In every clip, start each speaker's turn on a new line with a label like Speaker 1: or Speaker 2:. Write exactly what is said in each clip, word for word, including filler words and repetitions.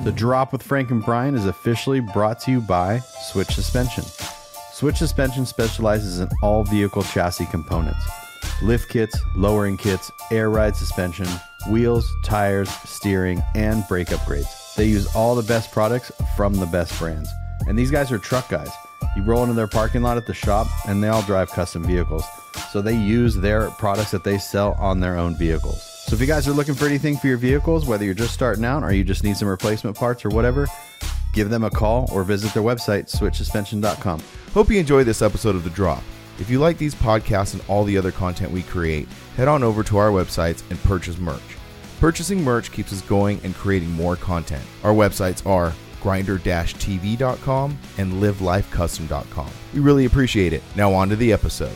Speaker 1: The Drop with Frank and Brian is officially brought to you by Switch Suspension. Switch Suspension specializes in all vehicle chassis components. Lift kits, lowering kits, air ride suspension, wheels, tires, steering, and brake upgrades. They use all the best products from the best brands. And these guys are truck guys. You roll into their parking lot at the shop, and they all drive custom vehicles. So they use their products that they sell on their own vehicles. So if you guys are looking for anything for your vehicles, whether you're just starting out or you just need some replacement parts or whatever, give them a call or visit their website, switch suspension dot com.
Speaker 2: Hope you enjoyed this episode of The Drop. If you like these podcasts and all the other content we create, head on over to our websites and purchase merch. Purchasing merch keeps us going and creating more content. Our websites are grinder dash t v dot com and live life custom dot com. We really appreciate it. Now on to the episode.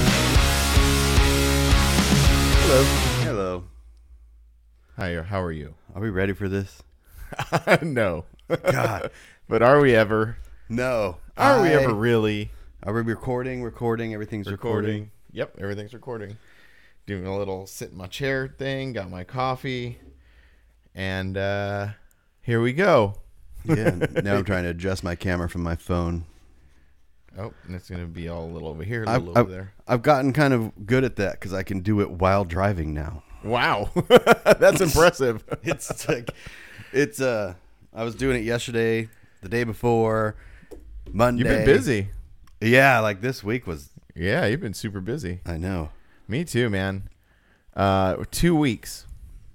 Speaker 2: Hello.
Speaker 1: Hello.
Speaker 2: Hi, how are you?
Speaker 1: Are we ready for this?
Speaker 2: No.
Speaker 1: God.
Speaker 2: But are we ever?
Speaker 1: No.
Speaker 2: Are
Speaker 1: I,
Speaker 2: we ever really?
Speaker 1: Are we recording? Recording. Everything's recording.
Speaker 2: Recording. Yep, everything's recording. Doing a little sit in my chair thing, got my coffee, and uh, here we go.
Speaker 1: Yeah, now I'm trying to adjust my camera from my phone.
Speaker 2: Oh, and it's going to be all a little over here, a
Speaker 1: I've,
Speaker 2: little over
Speaker 1: I've,
Speaker 2: there.
Speaker 1: I've gotten kind of good at that because I can do it while driving now.
Speaker 2: Wow. That's impressive.
Speaker 1: It's like, it's, uh, I was doing it yesterday, the day before, Monday.
Speaker 2: You've been busy.
Speaker 1: Yeah, like this week was.
Speaker 2: Yeah, you've been super busy.
Speaker 1: I know.
Speaker 2: Me too, man. Uh, two weeks.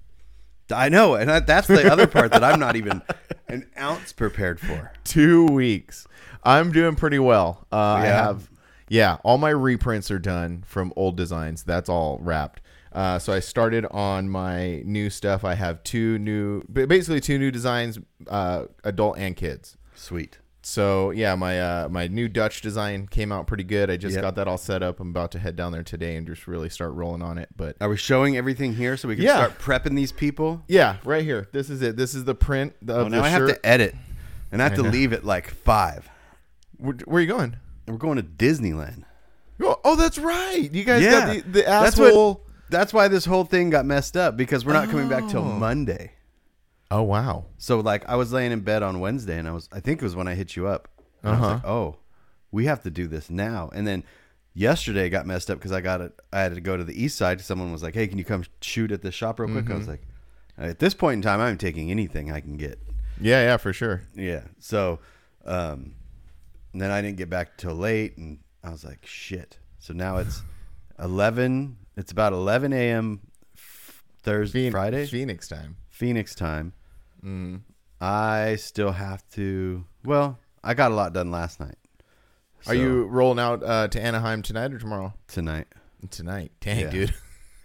Speaker 1: I know, and I, that's the other part that I'm not even an ounce prepared for.
Speaker 2: Two weeks. I'm doing pretty well. Uh, I
Speaker 1: Yeah.
Speaker 2: have, yeah, all my reprints are done from old designs. That's all wrapped. Uh, so I started on my new stuff. I have two new, basically two new designs, uh, adult and kids.
Speaker 1: Sweet.
Speaker 2: So yeah, my uh, my new Dutch design came out pretty good. I just
Speaker 1: Yep.
Speaker 2: got that all set up. I'm about to head down there today and just really start rolling on it. But
Speaker 1: Are we showing everything here so we can
Speaker 2: Yeah.
Speaker 1: start prepping these people?
Speaker 2: yeah, right here. This is it. This is the print of
Speaker 1: Oh,
Speaker 2: the
Speaker 1: now I
Speaker 2: shirt.
Speaker 1: have to edit, and I have
Speaker 2: I
Speaker 1: to
Speaker 2: know.
Speaker 1: leave at like five.
Speaker 2: Where, where are you going?
Speaker 1: And we're going to Disneyland.
Speaker 2: Oh, oh, that's right. You guys
Speaker 1: Yeah.
Speaker 2: got the, the
Speaker 1: That's
Speaker 2: asshole.
Speaker 1: what- That's why this whole thing got messed up, because we're not coming back till
Speaker 2: Oh.
Speaker 1: Monday.
Speaker 2: Oh wow.
Speaker 1: So like I was laying in bed on Wednesday, and I was I think it was when I hit you up. And I was
Speaker 2: Uh-huh.
Speaker 1: like, oh, we have to do this now. And then yesterday got messed up because I got it. I had to go to the east side. Someone was like, hey, can you come shoot at the shop real quick? I was
Speaker 2: Mm-hmm.
Speaker 1: like, at this point in time, I'm taking anything I can get.
Speaker 2: Yeah, yeah, for sure.
Speaker 1: Yeah. So um, and then I didn't get back till late, and I was like, shit. So now it's eleven. It's about eleven a.m. Thursday,
Speaker 2: Phoenix,
Speaker 1: Friday,
Speaker 2: Phoenix time.
Speaker 1: Phoenix time.
Speaker 2: Mm.
Speaker 1: I still have to. Well, I got a lot done last night.
Speaker 2: Are
Speaker 1: So,
Speaker 2: you rolling out uh, to Anaheim tonight or tomorrow?
Speaker 1: tonight?
Speaker 2: Tonight. Dang,
Speaker 1: Yeah.
Speaker 2: dude.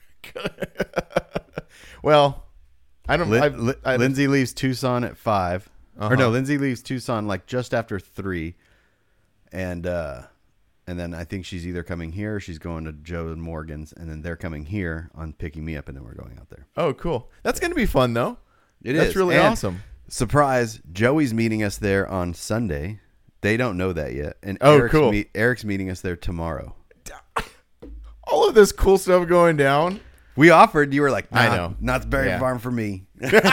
Speaker 2: Well, I don't.
Speaker 1: Lin-
Speaker 2: I've,
Speaker 1: Lin-
Speaker 2: I,
Speaker 1: Lindsay leaves Tucson at five. Or
Speaker 2: Uh-huh.
Speaker 1: no, Lindsay leaves Tucson like just after three, and uh, and then I think she's either coming here or she's going to Joe and Morgan's, and then they're coming here on picking me up, and then we're going out there.
Speaker 2: oh, cool. That's gonna be fun though.
Speaker 1: It
Speaker 2: That's
Speaker 1: is.
Speaker 2: really
Speaker 1: And
Speaker 2: awesome.
Speaker 1: Surprise! Joey's meeting us there on Sunday. They don't know that yet, and
Speaker 2: Oh,
Speaker 1: Eric's
Speaker 2: cool.
Speaker 1: meet- Eric's meeting us there tomorrow.
Speaker 2: All of this cool stuff going down.
Speaker 1: We offered. You were like, nah,
Speaker 2: I know.
Speaker 1: Knott's Berry
Speaker 2: Yeah.
Speaker 1: Farm for me.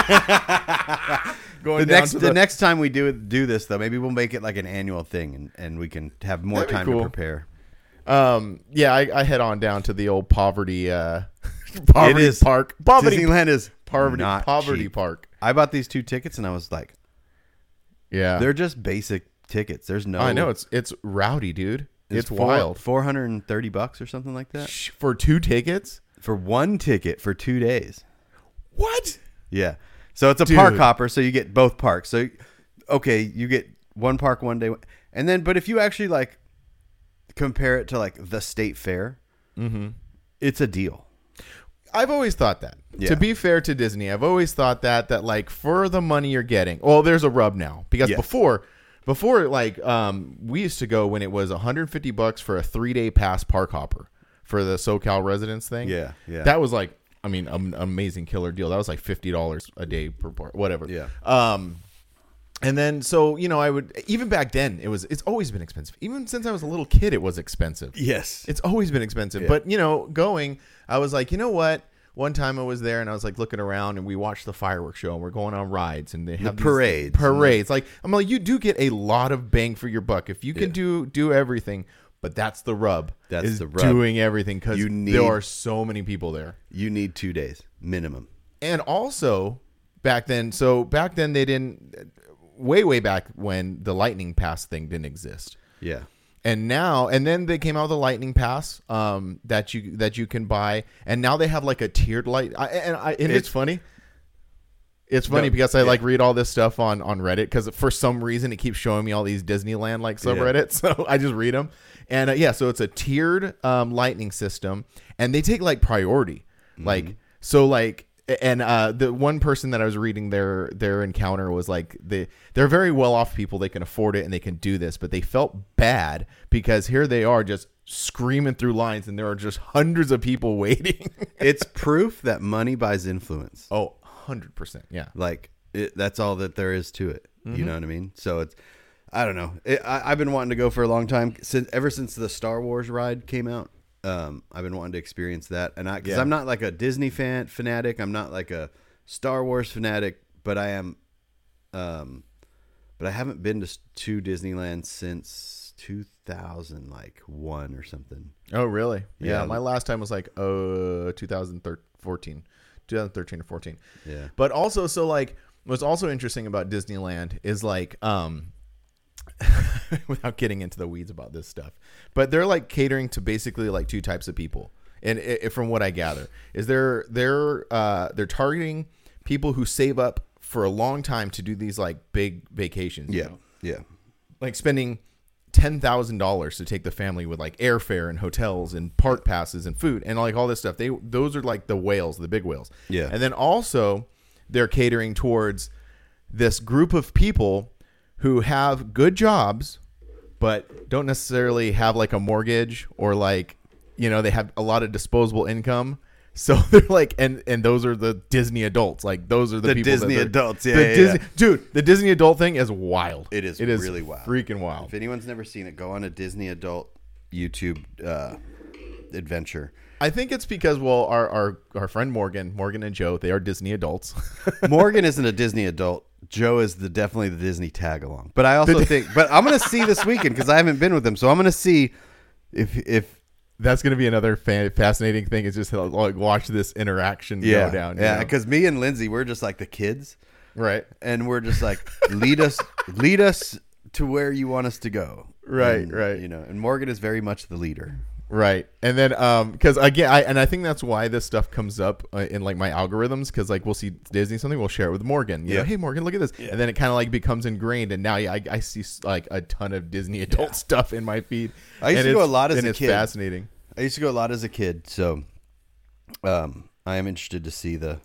Speaker 2: Going
Speaker 1: The
Speaker 2: down
Speaker 1: next
Speaker 2: to
Speaker 1: the,
Speaker 2: the,
Speaker 1: next time we do it, do this though, maybe we'll make it like an annual thing, and, and we can have more
Speaker 2: That'd be
Speaker 1: time
Speaker 2: cool.
Speaker 1: to prepare.
Speaker 2: Um. Yeah, I, I head on down to the old poverty. Uh, poverty
Speaker 1: It is.
Speaker 2: park. Poverty.
Speaker 1: Disneyland is
Speaker 2: Poverty.
Speaker 1: not
Speaker 2: Poverty
Speaker 1: cheap.
Speaker 2: park.
Speaker 1: I bought these two tickets, and I was like,
Speaker 2: Yeah.
Speaker 1: they're just basic tickets. There's no.
Speaker 2: I know it's it's rowdy, dude. It's,
Speaker 1: four,
Speaker 2: wild.
Speaker 1: Four hundred and thirty bucks or something like that
Speaker 2: Shh, for two tickets.
Speaker 1: for one ticket for two days.
Speaker 2: What?
Speaker 1: Yeah. So it's a
Speaker 2: Dude.
Speaker 1: park hopper, so you get both parks. So, okay, you get one park one day, and then, but if you actually like compare it to like the state fair,
Speaker 2: Mm-hmm.
Speaker 1: it's a deal.
Speaker 2: I've always thought that.
Speaker 1: Yeah.
Speaker 2: To be fair to Disney, I've always thought that that like for the money you're getting. Well, there's a rub now because
Speaker 1: Yes.
Speaker 2: before, before like um, we used to go when it was one hundred fifty bucks for a three day pass park hopper for the SoCal residence thing.
Speaker 1: Yeah, yeah.
Speaker 2: That was like, I mean, an amazing killer deal. That was like fifty dollars a day per park, whatever.
Speaker 1: Yeah.
Speaker 2: Um, and then so you know I would even back then it was it's always been expensive. Even since I was a little kid, it was expensive.
Speaker 1: Yes.
Speaker 2: It's always been expensive.
Speaker 1: Yeah.
Speaker 2: But, you know, going, I was like, you know what? one time I was there and I was like looking around and we watched the fireworks show and we're going on rides and they have
Speaker 1: The
Speaker 2: these
Speaker 1: parades.
Speaker 2: Parades. Like, I'm like, you do get a lot of bang for your buck if you can
Speaker 1: Yeah.
Speaker 2: do do everything. But that's the rub.
Speaker 1: That's
Speaker 2: is
Speaker 1: the rub.
Speaker 2: doing everything because
Speaker 1: You need-
Speaker 2: there are so many people there.
Speaker 1: You need two days minimum.
Speaker 2: And also back then, so back then they didn't, way, way back when the Lightning Pass thing didn't exist.
Speaker 1: Yeah.
Speaker 2: And now, and then they came out with a Lightning Pass um, that you that you can buy, and now they have like a tiered light. I, and I, and it's,
Speaker 1: It's-
Speaker 2: funny. It's funny
Speaker 1: No,
Speaker 2: because I
Speaker 1: yeah.
Speaker 2: like read all this stuff on, on Reddit because for some reason it keeps showing me all these Disneyland like subreddits, so I just read them. And uh, yeah, so it's a tiered um, lightning system, and they take like priority,
Speaker 1: Mm-hmm.
Speaker 2: like so like. And uh, the one person that I was reading their their encounter was like they they're very well off people. They can afford it and they can do this, but they felt bad because here they are just screaming through lines and there are just hundreds of people waiting.
Speaker 1: It's proof that money buys influence.
Speaker 2: Oh, one hundred percent. Yeah.
Speaker 1: Like it, that's all that there is to it.
Speaker 2: Mm-hmm.
Speaker 1: You know what I mean? So it's, I don't know. It, I, I've been wanting to go for a long time since ever since the Star Wars ride came out. Um, I've been wanting to experience that, and I because
Speaker 2: Yeah.
Speaker 1: I'm not like a Disney fan fanatic. I'm not like a Star Wars fanatic, but I am. Um, but I haven't been to to Disneyland since two thousand like one or something.
Speaker 2: Oh, really? Yeah.
Speaker 1: Yeah.
Speaker 2: My last time was like uh two thousand fourteen, twenty thirteen or fourteen.
Speaker 1: Yeah.
Speaker 2: But also, so like, what's also interesting about Disneyland is like, um, without getting into the weeds about this stuff, but they're like catering to basically like two types of people. And it, it, from what I gather, is they're they're uh, they're targeting people who save up for a long time to do these like big vacations. you
Speaker 1: Yeah.
Speaker 2: know?
Speaker 1: Yeah.
Speaker 2: Like spending ten thousand dollars to take the family with like airfare and hotels and park passes and food and like all this stuff. They those are like the whales, the big whales.
Speaker 1: Yeah.
Speaker 2: And then also they're catering towards this group of people who have good jobs but don't necessarily have like a mortgage or like, you know, they have a lot of disposable income. So they're like, and and those are the Disney adults. Like those are the,
Speaker 1: The
Speaker 2: people
Speaker 1: Disney
Speaker 2: that they're-
Speaker 1: adults, yeah,
Speaker 2: the
Speaker 1: yeah,
Speaker 2: Disney,
Speaker 1: yeah.
Speaker 2: dude. The Disney adult thing is wild.
Speaker 1: It is
Speaker 2: It is
Speaker 1: really wild.
Speaker 2: freaking wild.
Speaker 1: If anyone's never seen it, go on a Disney adult YouTube uh, adventure.
Speaker 2: I think it's because, well, our, our, our friend Morgan, Morgan and Joe, they are Disney adults.
Speaker 1: Morgan isn't a Disney adult. Joe is the definitely the Disney tag along. But I also think, but I'm gonna see this weekend because I haven't been with them, so I'm gonna see if if
Speaker 2: That's going to be another fa- fascinating thing. Is just like watch this interaction
Speaker 1: yeah
Speaker 2: go down. you
Speaker 1: yeah
Speaker 2: know?
Speaker 1: because me and Lindsay we're just like the kids,
Speaker 2: right,
Speaker 1: and we're just like lead us lead us to where you want us to go.
Speaker 2: Right,
Speaker 1: And,
Speaker 2: right.
Speaker 1: You know, and Morgan is very mumuch the leader.
Speaker 2: right. And then, um, because again, I and I think that's why this stuff comes up uh, in like my algorithms. Because like we'll see Disney something, we'll share it with Morgan. You
Speaker 1: Yeah.
Speaker 2: know, hey Morgan, look at this, and then it kind of like becomes ingrained. And now I, I see like a ton of Disney adult stuff in my feed.
Speaker 1: I used
Speaker 2: And
Speaker 1: to go
Speaker 2: it's-
Speaker 1: a lot as
Speaker 2: and
Speaker 1: a
Speaker 2: it's
Speaker 1: kid.
Speaker 2: fascinating.
Speaker 1: I used to go a lot as a kid, so um, I am interested to see the,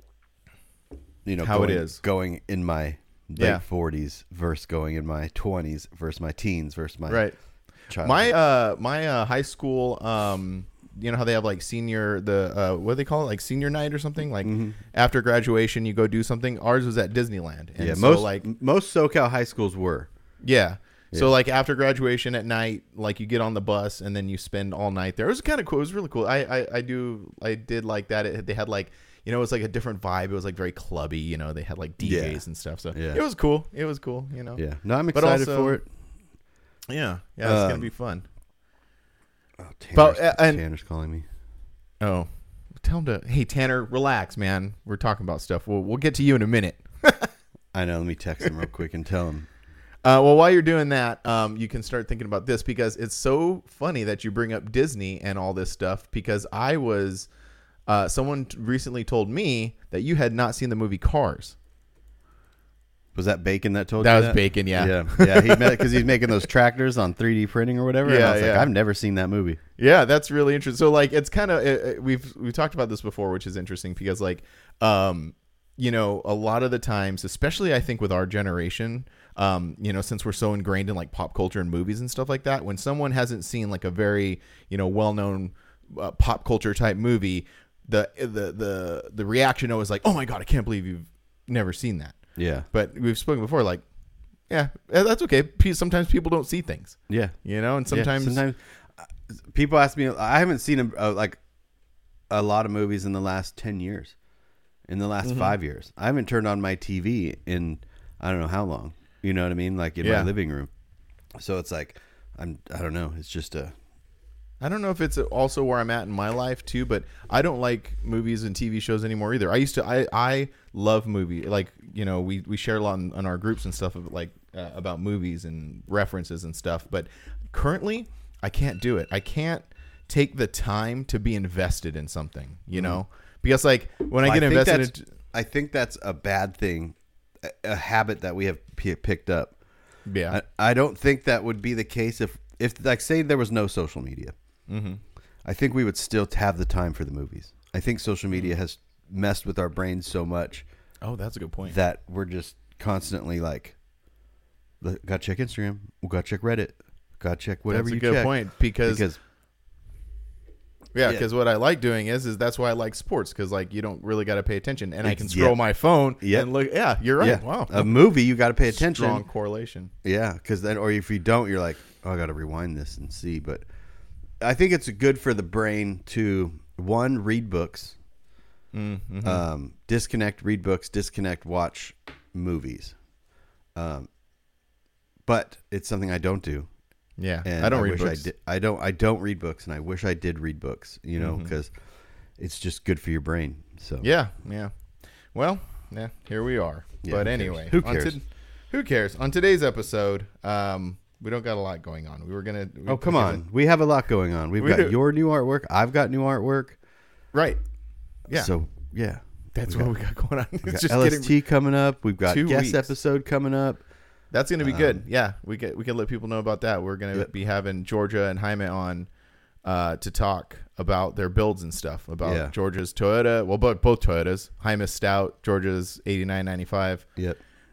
Speaker 1: you know,
Speaker 2: How it
Speaker 1: going,
Speaker 2: is.
Speaker 1: going in my late
Speaker 2: Yeah.
Speaker 1: forties versus going in my twenties versus my teens versus my
Speaker 2: Right.
Speaker 1: child.
Speaker 2: My uh my uh, high school um you know how they have like senior the uh what do they call it, like senior night or something, like after graduation you go do something. Ours was at Disneyland. And
Speaker 1: yeah,
Speaker 2: so,
Speaker 1: most
Speaker 2: like
Speaker 1: like most SoCal high schools were.
Speaker 2: yeah.
Speaker 1: Yeah.
Speaker 2: So like after graduation at night, like you get on the bus and then you spend all night there. It was kind of cool. It was really cool. I I, I do I did like that. It, they had like, you know, it was like a different vibe. It was like very clubby. You know, they had like D Js
Speaker 1: Yeah.
Speaker 2: and stuff. So
Speaker 1: Yeah.
Speaker 2: it was cool. It was cool. You know.
Speaker 1: Yeah, no, I'm
Speaker 2: But
Speaker 1: excited
Speaker 2: also-
Speaker 1: for it.
Speaker 2: Yeah. Yeah. It's
Speaker 1: Um,
Speaker 2: gonna be fun.
Speaker 1: Oh, Tanner's,
Speaker 2: But, uh, and-
Speaker 1: Tanner's calling me.
Speaker 2: Oh, tell him to. Hey Tanner, relax, man. We're talking about stuff. We'll we'll get to you in a minute.
Speaker 1: I know. Let me text him real quick and tell him.
Speaker 2: Uh, well, while you're doing that, um, you can start thinking about this because it's so funny that you bring up Disney and all this stuff. Because I was, uh, someone t- recently told me that you had not seen the movie Cars.
Speaker 1: Was that Bacon that told
Speaker 2: That
Speaker 1: you
Speaker 2: was
Speaker 1: that?
Speaker 2: Bacon, yeah.
Speaker 1: yeah, yeah. He because he's making those tractors on three D printing or whatever. and
Speaker 2: Yeah,
Speaker 1: I was like,
Speaker 2: yeah.
Speaker 1: I've never seen that movie.
Speaker 2: Yeah, that's really interesting. So like, it's kind of it, it- we've we've talked about this before, which is interesting because like, um, you know, a lot of the times, especially I think with our generation, um, you know, since we're so ingrained in like pop culture and movies and stuff like that, when someone hasn't seen like a very, you know, well-known uh, pop culture type movie, the the the the reaction always like, oh my god, I can't believe you've never seen that.
Speaker 1: Yeah,
Speaker 2: But we've spoken before, like, yeah, eh, that's okay. Pe- Sometimes people don't see things,
Speaker 1: yeah.
Speaker 2: you know, and
Speaker 1: Yeah,
Speaker 2: sometimes,
Speaker 1: sometimes uh, people ask me. I haven't seen a uh, like a lot of movies in the last ten years, in the last
Speaker 2: Mm-hmm.
Speaker 1: five years. I haven't turned on my T V in I don't know how long. You know what I mean? Like in
Speaker 2: Yeah.
Speaker 1: my living room. So it's like I'm. I don't know. It's just a.
Speaker 2: I don't know if it's also where I'm at in my life too, but I don't like movies and T V shows anymore either. I used to, I, I love movie. Like, you know, we, we share a lot on, on our groups and stuff of like uh, about movies and references and stuff. But currently I can't do it. I can't take the time to be invested in something, you know, because like when I get
Speaker 1: I think
Speaker 2: invested
Speaker 1: that's-
Speaker 2: in,
Speaker 1: I think that's a bad thing, a, a habit that we have p- picked up.
Speaker 2: yeah,
Speaker 1: I, I don't think that would be the case if, if like, say there was no social media.
Speaker 2: mm-hmm.
Speaker 1: I think we would still have the time for the movies. I think social media has messed with our brains so much
Speaker 2: Oh, that's a good point.
Speaker 1: that we're just constantly like, gotta check Instagram, we gotta check Reddit, gotta check whatever
Speaker 2: That's a
Speaker 1: you
Speaker 2: good
Speaker 1: check.
Speaker 2: point because,
Speaker 1: Because
Speaker 2: yeah,
Speaker 1: yeah.
Speaker 2: because what I like doing is, is that's why I like sports. Cause like you don't really got to pay attention and I can
Speaker 1: Ex-
Speaker 2: scroll
Speaker 1: yeah.
Speaker 2: my phone
Speaker 1: Yep.
Speaker 2: and look. Yeah, you're right.
Speaker 1: yeah,
Speaker 2: Wow.
Speaker 1: a movie you gotta pay attention.
Speaker 2: Strong correlation.
Speaker 1: Yeah, because then, or if you don't, you're like, oh, I got to rewind this and see. But I think it's good for the brain to one read books,
Speaker 2: Mm-hmm.
Speaker 1: um, disconnect, read books, disconnect, watch movies. Um, but it's something I don't do.
Speaker 2: Yeah,
Speaker 1: And
Speaker 2: I don't read
Speaker 1: wish
Speaker 2: books.
Speaker 1: I, did, I don't. I don't read books, and I wish I did read books. You know, because it's just good for your brain. So
Speaker 2: Yeah, yeah. Well, yeah, here we are.
Speaker 1: Yeah,
Speaker 2: but
Speaker 1: who cares?
Speaker 2: anyway,
Speaker 1: Who
Speaker 2: on
Speaker 1: cares?
Speaker 2: to- who cares? On today's episode, um, we don't got a lot going on. We were gonna. We,
Speaker 1: Oh, come on. We have a lot going on. We've
Speaker 2: We
Speaker 1: got
Speaker 2: do.
Speaker 1: your new artwork. I've got new artwork.
Speaker 2: Right. Yeah.
Speaker 1: So yeah,
Speaker 2: that's
Speaker 1: we
Speaker 2: what
Speaker 1: got-
Speaker 2: we got going on.
Speaker 1: we
Speaker 2: It's
Speaker 1: got
Speaker 2: just
Speaker 1: L S
Speaker 2: getting.
Speaker 1: T coming up. We've got
Speaker 2: two
Speaker 1: guest
Speaker 2: weeks.
Speaker 1: episode coming up.
Speaker 2: That's gonna be good.
Speaker 1: Um,
Speaker 2: Yeah, we get we can let people know about that. We're gonna
Speaker 1: Yep.
Speaker 2: be having Georgia and Jaime on uh, to talk about their builds and stuff. About
Speaker 1: Yeah.
Speaker 2: Georgia's Toyota. Well, both both Toyotas. Jaime's Stout. Georgia's eighty-nine ninety-five.
Speaker 1: Yep.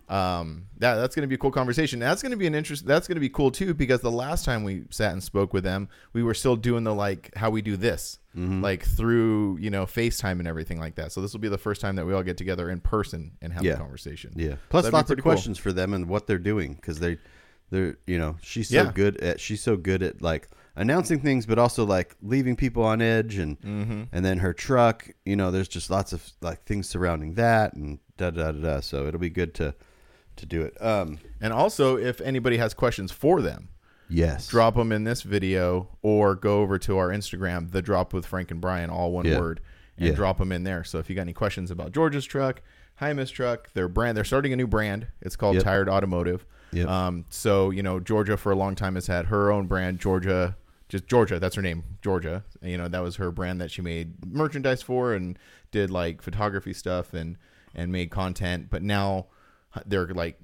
Speaker 2: Um, that that's going to be a cool conversation. That's going to be an interest. That's going to be cool too, because the last time we sat and spoke with them, we were still doing the, like how we do this,
Speaker 1: Mm-hmm.
Speaker 2: like through, you know, FaceTime and everything like that. So this will be the first time that we all get together in person and have
Speaker 1: Yeah.
Speaker 2: a conversation.
Speaker 1: Yeah. Plus
Speaker 2: That'd be
Speaker 1: lots of
Speaker 2: pretty cool.
Speaker 1: questions for them and what they're doing because they, they're you know she's so
Speaker 2: Yeah.
Speaker 1: good at she's so good at like announcing things, but also like leaving people on edge and
Speaker 2: Mm-hmm.
Speaker 1: and then her truck. You know, there's just lots of like things surrounding that and da da da da. So it'll be good to to do it. Um.
Speaker 2: And also, if anybody has questions for them,
Speaker 1: Yes.
Speaker 2: drop them in this video or go over to our Instagram, The Drop with Frank and Brian, all one
Speaker 1: Yeah.
Speaker 2: word, and
Speaker 1: Yeah.
Speaker 2: drop them in there. So if you got any questions about Georgia's truck, Jaime's truck, their brand, they're starting a new brand. It's called
Speaker 1: Yep.
Speaker 2: Tired Automotive.
Speaker 1: Yep.
Speaker 2: Um, so, you know, Georgia for a long time has had her own brand, Georgia, just Georgia. That's her name, Georgia. And, you know, that was her brand that she made merchandise for and did like photography stuff and, and made content. But now they're like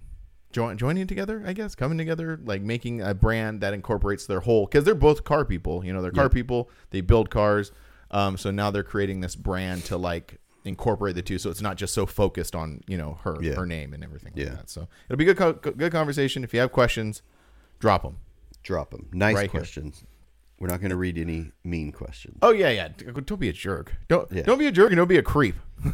Speaker 2: join, joining together, I guess, coming together, like making a brand that incorporates their whole, because they're both car people, you know, they're car
Speaker 1: Yep.
Speaker 2: people, they build cars. Um, so now they're creating this brand to like incorporate the two. So it's not just so focused on, you know, her,
Speaker 1: Yeah.
Speaker 2: her name and everything
Speaker 1: Yeah.
Speaker 2: like that. So it'll be good, co- good conversation. If you have questions, drop them.
Speaker 1: Drop them. Nice
Speaker 2: Right here.
Speaker 1: questions. We're not going to read any mean questions.
Speaker 2: Oh yeah. Yeah. Don't be a jerk. Don't,
Speaker 1: Yeah.
Speaker 2: don't be a jerk and don't be a creep.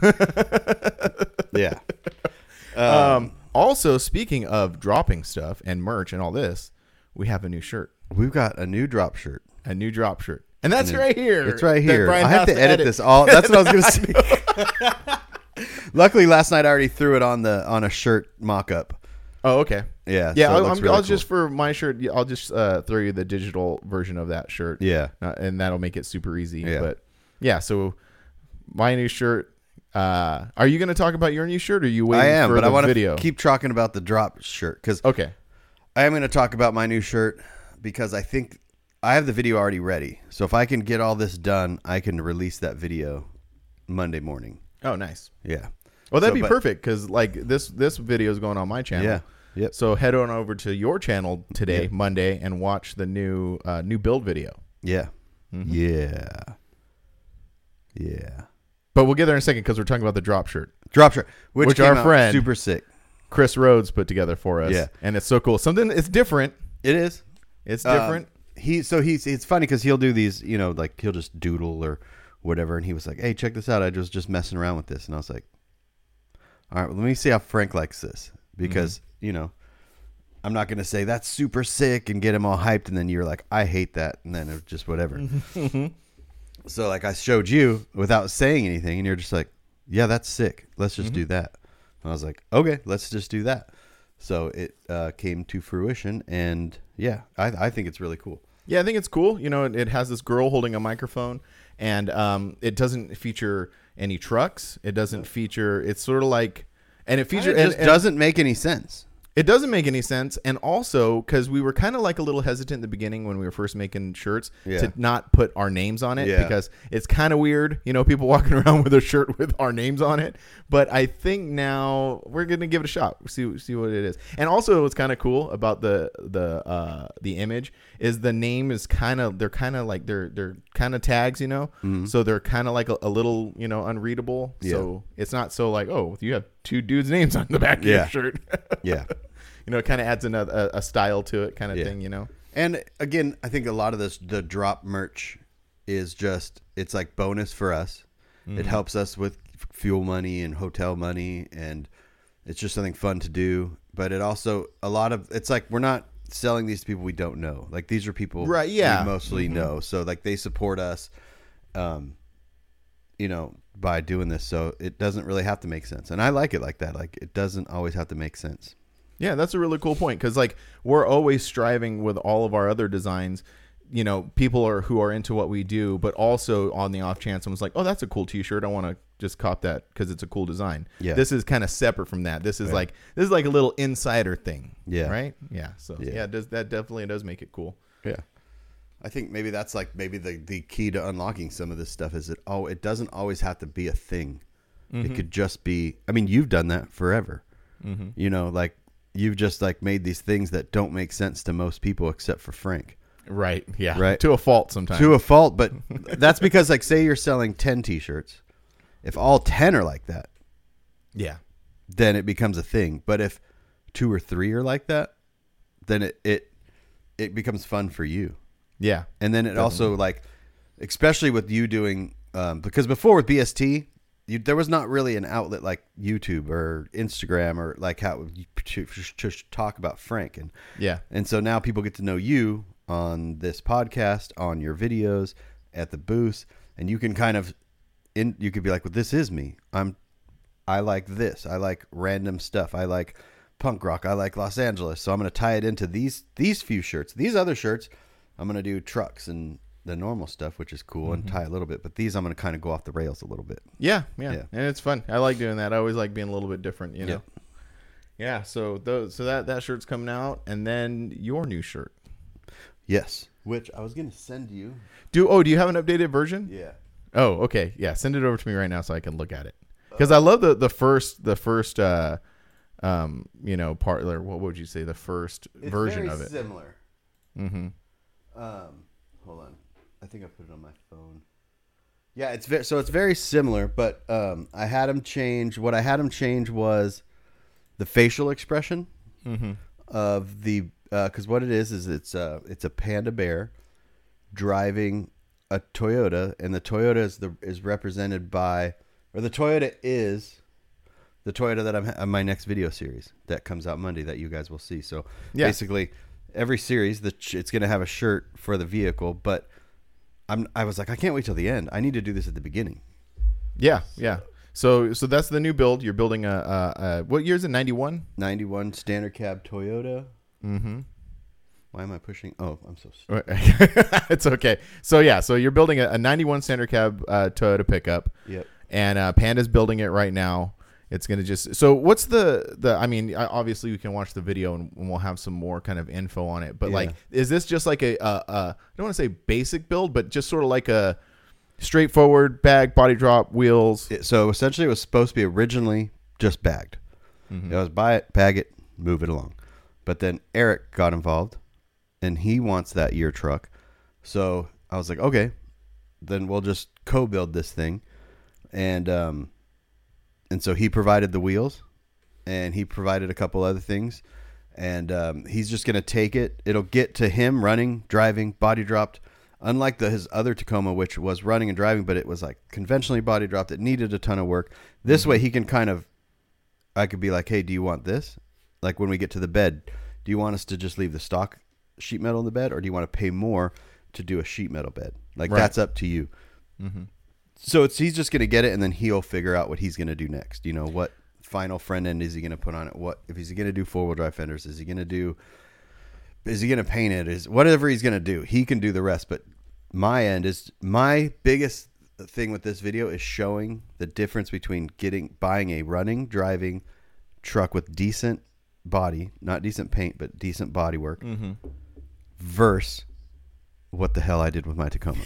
Speaker 1: Yeah.
Speaker 2: Um, also speaking of dropping stuff and merch and all this, we have a new shirt,
Speaker 1: We've got a new drop shirt.
Speaker 2: a new drop shirt. And that's
Speaker 1: And
Speaker 2: right here.
Speaker 1: It's right
Speaker 2: that
Speaker 1: here.
Speaker 2: Brian
Speaker 1: I have
Speaker 2: has
Speaker 1: to edit, this all. That's what I was going to say. Luckily, last night I already threw it on the on a shirt mock-up.
Speaker 2: Oh, okay.
Speaker 1: Yeah.
Speaker 2: Yeah,
Speaker 1: so it
Speaker 2: I'll,
Speaker 1: looks
Speaker 2: I'm,
Speaker 1: really
Speaker 2: I'll
Speaker 1: cool.
Speaker 2: just for my shirt. yeah, I'll just uh, throw you the digital version of that shirt.
Speaker 1: Yeah.
Speaker 2: uh, and that'll make it super easy.
Speaker 1: Yeah.
Speaker 2: But yeah, so my new shirt. Uh, are you going to talk about your new shirt, or are you waiting
Speaker 1: I am,
Speaker 2: for
Speaker 1: but
Speaker 2: the
Speaker 1: I want
Speaker 2: video?
Speaker 1: to keep talking about the drop shirt because
Speaker 2: Okay.
Speaker 1: I am going to talk about my new shirt because I think I have the video already ready. So if I can get all this done, I can release that video Monday morning.
Speaker 2: Oh, nice.
Speaker 1: Yeah.
Speaker 2: Well, that'd
Speaker 1: So,
Speaker 2: be
Speaker 1: but-
Speaker 2: perfect because like this this video is going on my channel.
Speaker 1: Yeah. Yep.
Speaker 2: So head on over to your channel today,
Speaker 1: Yep.
Speaker 2: Monday, and watch the new uh, new build video.
Speaker 1: Yeah.
Speaker 2: Mm-hmm.
Speaker 1: Yeah. Yeah.
Speaker 2: But we'll get there in a second because we're talking about the drop shirt.
Speaker 1: Drop shirt, which,
Speaker 2: Which
Speaker 1: came
Speaker 2: our
Speaker 1: out
Speaker 2: friend-
Speaker 1: super sick.
Speaker 2: Chris Rhodes put together for us.
Speaker 1: Yeah.
Speaker 2: And it's so cool. Something it's different.
Speaker 1: It is.
Speaker 2: It's
Speaker 1: Um,
Speaker 2: different.
Speaker 1: he so he's it's funny because he'll do these, you know, like he'll just doodle or whatever, and he was like, "Hey, check this out! I was just messing around with this," and I was like, "All right, well, let me see how Frank likes this," because
Speaker 2: Mm-hmm.
Speaker 1: you know, I'm not gonna say that's super sick and get him all hyped, and then you're like, "I hate that," and then it's just whatever. So like I showed you without saying anything, and you're just like, "Yeah, that's sick. Let's just mm-hmm. do that." And I was like, "Okay, let's just do that." So it uh, came to fruition, and yeah, I, I think it's really cool.
Speaker 2: Yeah, I think it's cool. You know, it, it has this girl holding a microphone, and um, it doesn't feature any trucks. It doesn't feature. It's sort of like, and it features.
Speaker 1: It just
Speaker 2: and, and,
Speaker 1: doesn't make any sense.
Speaker 2: It doesn't make any sense. And also, because we were kind of like a little hesitant in the beginning when we were first making shirts yeah. to not put our names on it yeah. because it's kind of weird, you know, people walking around with a shirt with our names on it. But I think now we're going to give it a shot, see see what it is. And also what's kind of cool about the the uh, the image is the name is kind of, they're kind of like, they're they're kind of tags, you know. Mm-hmm. So they're kind of like a, a little, you know, unreadable. Yeah. So it's not so like, oh, you have two dudes' names on the back of
Speaker 1: yeah.
Speaker 2: your shirt.
Speaker 1: yeah.
Speaker 2: You know, it kind of adds another a, a style to it, kind of
Speaker 1: yeah.
Speaker 2: thing. You know,
Speaker 1: and again, I think a lot of this the drop merch is just it's like bonus for us. Mm-hmm. It helps us with fuel money and hotel money, and it's just something fun to do. But it also a lot of it's like we're not selling these to people we don't know. Like these are people
Speaker 2: right? Yeah,
Speaker 1: we mostly
Speaker 2: mm-hmm.
Speaker 1: know. So like they support us, um, you know, by doing this. So it doesn't really have to make sense, and I like it like that. Like it doesn't always have to make sense.
Speaker 2: Yeah, that's a really cool point because, like, we're always striving with all of our other designs. You know, people are who are into what we do, but also on the off chance someone's like, "Oh, that's a cool T-shirt. I want to just cop that because it's a cool design."
Speaker 1: Yeah.
Speaker 2: This is kind of separate from that. This is
Speaker 1: right.
Speaker 2: like this is like a little insider thing.
Speaker 1: Yeah.
Speaker 2: Right. Yeah. So yeah,
Speaker 1: yeah
Speaker 2: it does, that definitely does make it cool.
Speaker 1: Yeah. I think maybe that's like maybe the, the key to unlocking some of this stuff is it oh it doesn't always have to be a thing. Mm-hmm. It could just be. I mean, you've done that forever. Mm-hmm. You know, like. You've just like made these things that don't make sense to most people except for Frank.
Speaker 2: Right. Yeah.
Speaker 1: Right.
Speaker 2: To a fault sometimes.
Speaker 1: To a fault. But that's because like say you're selling ten T-shirts. If all ten are like that.
Speaker 2: Yeah.
Speaker 1: Then it becomes a thing. But if two or three are like that, then it it, it becomes fun for you.
Speaker 2: Yeah.
Speaker 1: And then it definitely. Also like, especially with you doing, um, because before with B S T, You, there was not really an outlet like YouTube or Instagram or like how you to, to talk about Frank and
Speaker 2: yeah,
Speaker 1: and so now people get to know you on this podcast, on your videos, at the booth, and you can kind of in you could be like, well, this is me. I'm I like this. I like random stuff. I like punk rock. I like Los Angeles. So I'm going to tie it into these these few shirts. These other shirts, I'm going to do trucks and the normal stuff, which is cool, mm-hmm. and tie a little bit. But these, I'm going to kind of go off the rails a little bit.
Speaker 2: Yeah, yeah, yeah, and it's fun. I like doing that. I always like being a little bit different, you know.
Speaker 1: Yeah.
Speaker 2: Yeah. So those, so that that shirt's coming out, and then your new shirt.
Speaker 1: Yes. Which I was going to send you.
Speaker 2: Do oh, do you have an updated version?
Speaker 1: Yeah.
Speaker 2: Oh, okay. Yeah, send it over to me right now so I can look at it. Because uh, I love the the first the first uh, um, you know, part. Or what would you say? The first
Speaker 1: it's
Speaker 2: version
Speaker 1: very
Speaker 2: of it.
Speaker 1: Similar.
Speaker 2: Mm-hmm.
Speaker 1: Um, hold on. I think I put it on my phone. Yeah, it's very, so it's very similar, but um, I had him change. What I had him change was the facial expression
Speaker 2: mm-hmm.
Speaker 1: of the because uh, what it is is it's a it's a panda bear driving a Toyota, and the Toyota is the is represented by or the Toyota is the Toyota that I'm on my next video series that comes out Monday that you guys will see. So yeah. basically, every series the it's going to have a shirt for the vehicle, but I'm, I was like, I can't wait till the end. I need to do this at the beginning.
Speaker 2: Yeah, yeah. So, so that's the new build. You're building a, a, a what year is it? ninety-one
Speaker 1: ninety-one standard cab Toyota.
Speaker 2: Mm-hmm.
Speaker 1: Why am I pushing? Oh, I'm so
Speaker 2: stupid. It's okay. So yeah, so you're building a, a ninety-one standard cab uh, Toyota pickup.
Speaker 1: Yep.
Speaker 2: And uh, Panda's building it right now. It's going to just, so what's the, the, I mean, obviously you can watch the video and we'll have some more kind of info on it, but yeah. like, is this just like a, a, a, I don't want to say basic build, but just sort of like a straightforward bag, body drop, wheels.
Speaker 1: It, so essentially it was supposed to be originally just bagged. Mm-hmm. It was buy it, bag it, move it along. But then Eric got involved and he wants that year truck. So I was like, okay, then we'll just co-build this thing. And, um, And so he provided the wheels, and he provided a couple other things, and um, he's just going to take it. It'll get to him running, driving, body dropped. Unlike the, his other Tacoma, which was running and driving, but it was like conventionally body dropped. It needed a ton of work. This mm-hmm. way he can kind of, I could be like, hey, do you want this? Like when we get to the bed, do you want us to just leave the stock sheet metal in the bed, or do you want to pay more to do a sheet metal bed? Like right. That's up to you.
Speaker 2: Mm-hmm.
Speaker 1: So it's he's just going to get it, and then he'll figure out what he's going to do next. You know, what final front end is he going to put on it? What if he's going to do four wheel drive fenders? Is he going to do? Is he going to paint it? Is whatever he's going to do, he can do the rest. But my end is my biggest thing with this video is showing the difference between getting buying a running, driving truck with decent body, not decent paint, but decent body work,
Speaker 2: mm-hmm. versus
Speaker 1: what the hell I did with my Tacoma.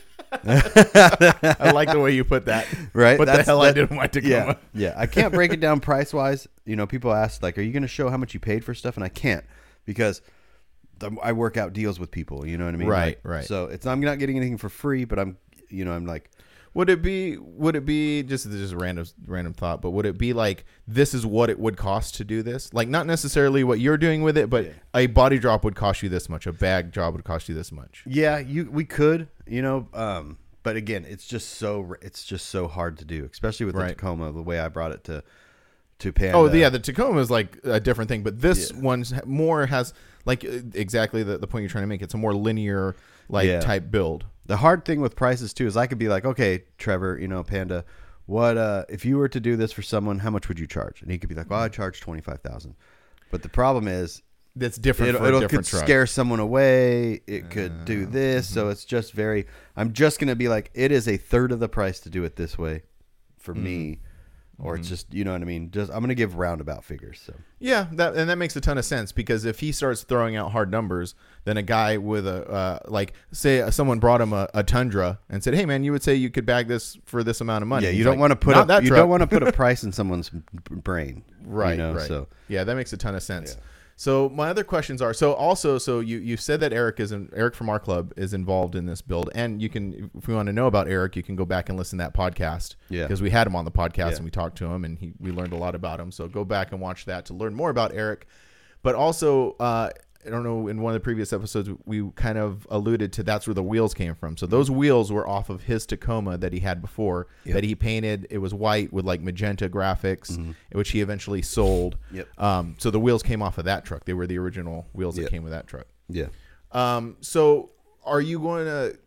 Speaker 2: I like the way you put that.
Speaker 1: Right?
Speaker 2: What
Speaker 1: That's,
Speaker 2: the hell
Speaker 1: that,
Speaker 2: I did with my Tacoma.
Speaker 1: Yeah, yeah. I can't break it down price wise. You know, people ask like, "Are you going to show how much you paid for stuff?" And I can't because the, I work out deals with people. You know what I mean?
Speaker 2: Right,
Speaker 1: like,
Speaker 2: right.
Speaker 1: So it's I'm not getting anything for free, but I'm, you know, I'm like.
Speaker 2: Would it be? Would it be just just a random random thought? But would it be like this is what it would cost to do this? Like not necessarily what you're doing with it, but yeah. a body drop would cost you this much. A bag job would cost you this much.
Speaker 1: Yeah, you we could, you know, um, but again, it's just so it's just so hard to do, especially with the
Speaker 2: right.
Speaker 1: Tacoma. The way I brought it to to Panda.
Speaker 2: Oh yeah, the Tacoma is like a different thing, but this
Speaker 1: yeah.
Speaker 2: one's more has like exactly the, the point you're trying to make. It's a more linear like
Speaker 1: yeah.
Speaker 2: type build.
Speaker 1: The hard thing with prices too is I could be like, okay, Trevor, you know, Panda, what uh, if you were to do this for someone, how much would you charge? And he could be like, well, I charge twenty five thousand. But the problem is,
Speaker 2: that's different.
Speaker 1: It,
Speaker 2: for
Speaker 1: it
Speaker 2: a
Speaker 1: could
Speaker 2: different truck.
Speaker 1: scare someone away. It could
Speaker 2: uh,
Speaker 1: do this, mm-hmm. so it's just very. I'm just gonna be like, it is a third of the price to do it this way, for mm-hmm. me. Or it's just, you know what I mean? Just I'm going to give roundabout figures. So
Speaker 2: yeah, that and that makes a ton of sense because if he starts throwing out hard numbers, then a guy with a uh, like say someone brought him a, a Tundra and said, "Hey man, you would say you could bag this for this amount of money."
Speaker 1: Yeah, you
Speaker 2: He's
Speaker 1: don't
Speaker 2: like,
Speaker 1: want to put
Speaker 2: Not
Speaker 1: a,
Speaker 2: that
Speaker 1: you
Speaker 2: truck.
Speaker 1: don't want to put a price in someone's brain,
Speaker 2: right?
Speaker 1: You know?
Speaker 2: Right.
Speaker 1: So
Speaker 2: yeah, that makes a ton of sense.
Speaker 1: Yeah.
Speaker 2: So my other questions are so also so you you said that Eric is in, Eric from our club is involved in this build, and you can if we want to know about Eric, you can go back and listen to that podcast.
Speaker 1: Yeah,
Speaker 2: because we had him on the podcast
Speaker 1: yeah.
Speaker 2: and we talked to him and he we learned a lot about him. So go back and watch that to learn more about Eric. But also, uh, I don't know, in one of the previous episodes we kind of alluded to that's where the wheels came from. So those wheels were off of his Tacoma that he had before yep. that he painted. It was white with like magenta graphics, mm-hmm. which he eventually sold.
Speaker 1: Yep.
Speaker 2: Um, so the wheels came off of that truck. They were the original wheels
Speaker 1: yep.
Speaker 2: that came with that truck.
Speaker 1: Yeah.
Speaker 2: Um, so are you going to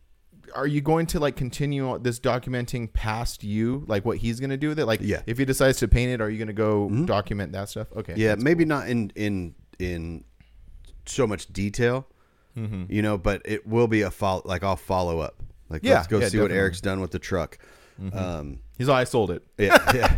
Speaker 2: are you going to like continue this documenting past you, like what he's going to do with it? Like
Speaker 1: yeah.
Speaker 2: if he decides to paint it, are you going to go
Speaker 1: mm-hmm.
Speaker 2: document that stuff? Okay.
Speaker 1: Yeah, maybe cool. not in in in so much detail, mm-hmm. you know, but it will be a follow. Like I'll follow up. Like
Speaker 2: yeah,
Speaker 1: let's go
Speaker 2: yeah,
Speaker 1: see
Speaker 2: definitely.
Speaker 1: what Eric's done with the truck.
Speaker 2: Mm-hmm.
Speaker 1: Um,
Speaker 2: He's all, I sold it.
Speaker 1: Yeah. yeah.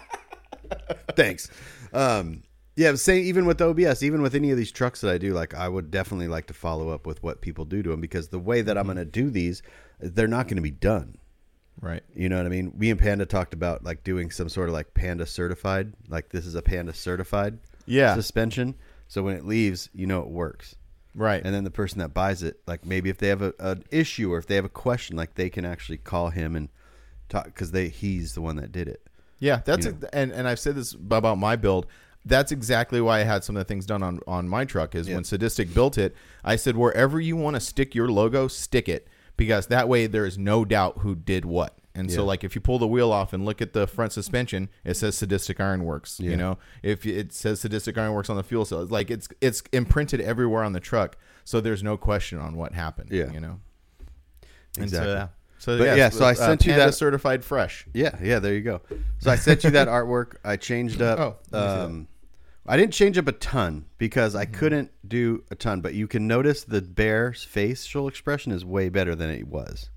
Speaker 1: Thanks. Um, yeah. Say even with O B S, even with any of these trucks that I do, like I would definitely like to follow up with what people do to them because the way that mm-hmm. I'm going to do these, they're not going to be done.
Speaker 2: Right.
Speaker 1: You know what I mean? Me and Panda talked about like doing some sort of like Panda certified, like this is a Panda certified
Speaker 2: yeah.
Speaker 1: suspension. So when it leaves, you know it works.
Speaker 2: Right.
Speaker 1: And then the person that buys it, like maybe if they have a, an issue or if they have a question, like they can actually call him and talk because they he's the one that did it.
Speaker 2: Yeah, that's
Speaker 1: you know?
Speaker 2: a, and and I've said this about my build. That's exactly why I had some of the things done on, on my truck is yeah. when Sadistic built it, I said wherever you want to stick your logo, stick it because that way there is no doubt who did what. And yeah. so, like, if you pull the wheel off and look at the front suspension, it says Sadistic Ironworks. Yeah. You know, if it says Sadistic Ironworks on the fuel cell, like it's it's imprinted everywhere on the truck, so there's no question on what happened.
Speaker 1: Yeah,
Speaker 2: you know,
Speaker 1: exactly.
Speaker 2: And so, so
Speaker 1: but
Speaker 2: yeah,
Speaker 1: yeah, so I sent
Speaker 2: uh,
Speaker 1: you that
Speaker 2: certified fresh.
Speaker 1: Yeah, yeah, there you go. So I sent you that artwork. I changed up.
Speaker 2: Oh,
Speaker 1: um, I didn't change up a ton because I mm-hmm. couldn't do a ton, but you can notice the bear's facial expression is way better than it was.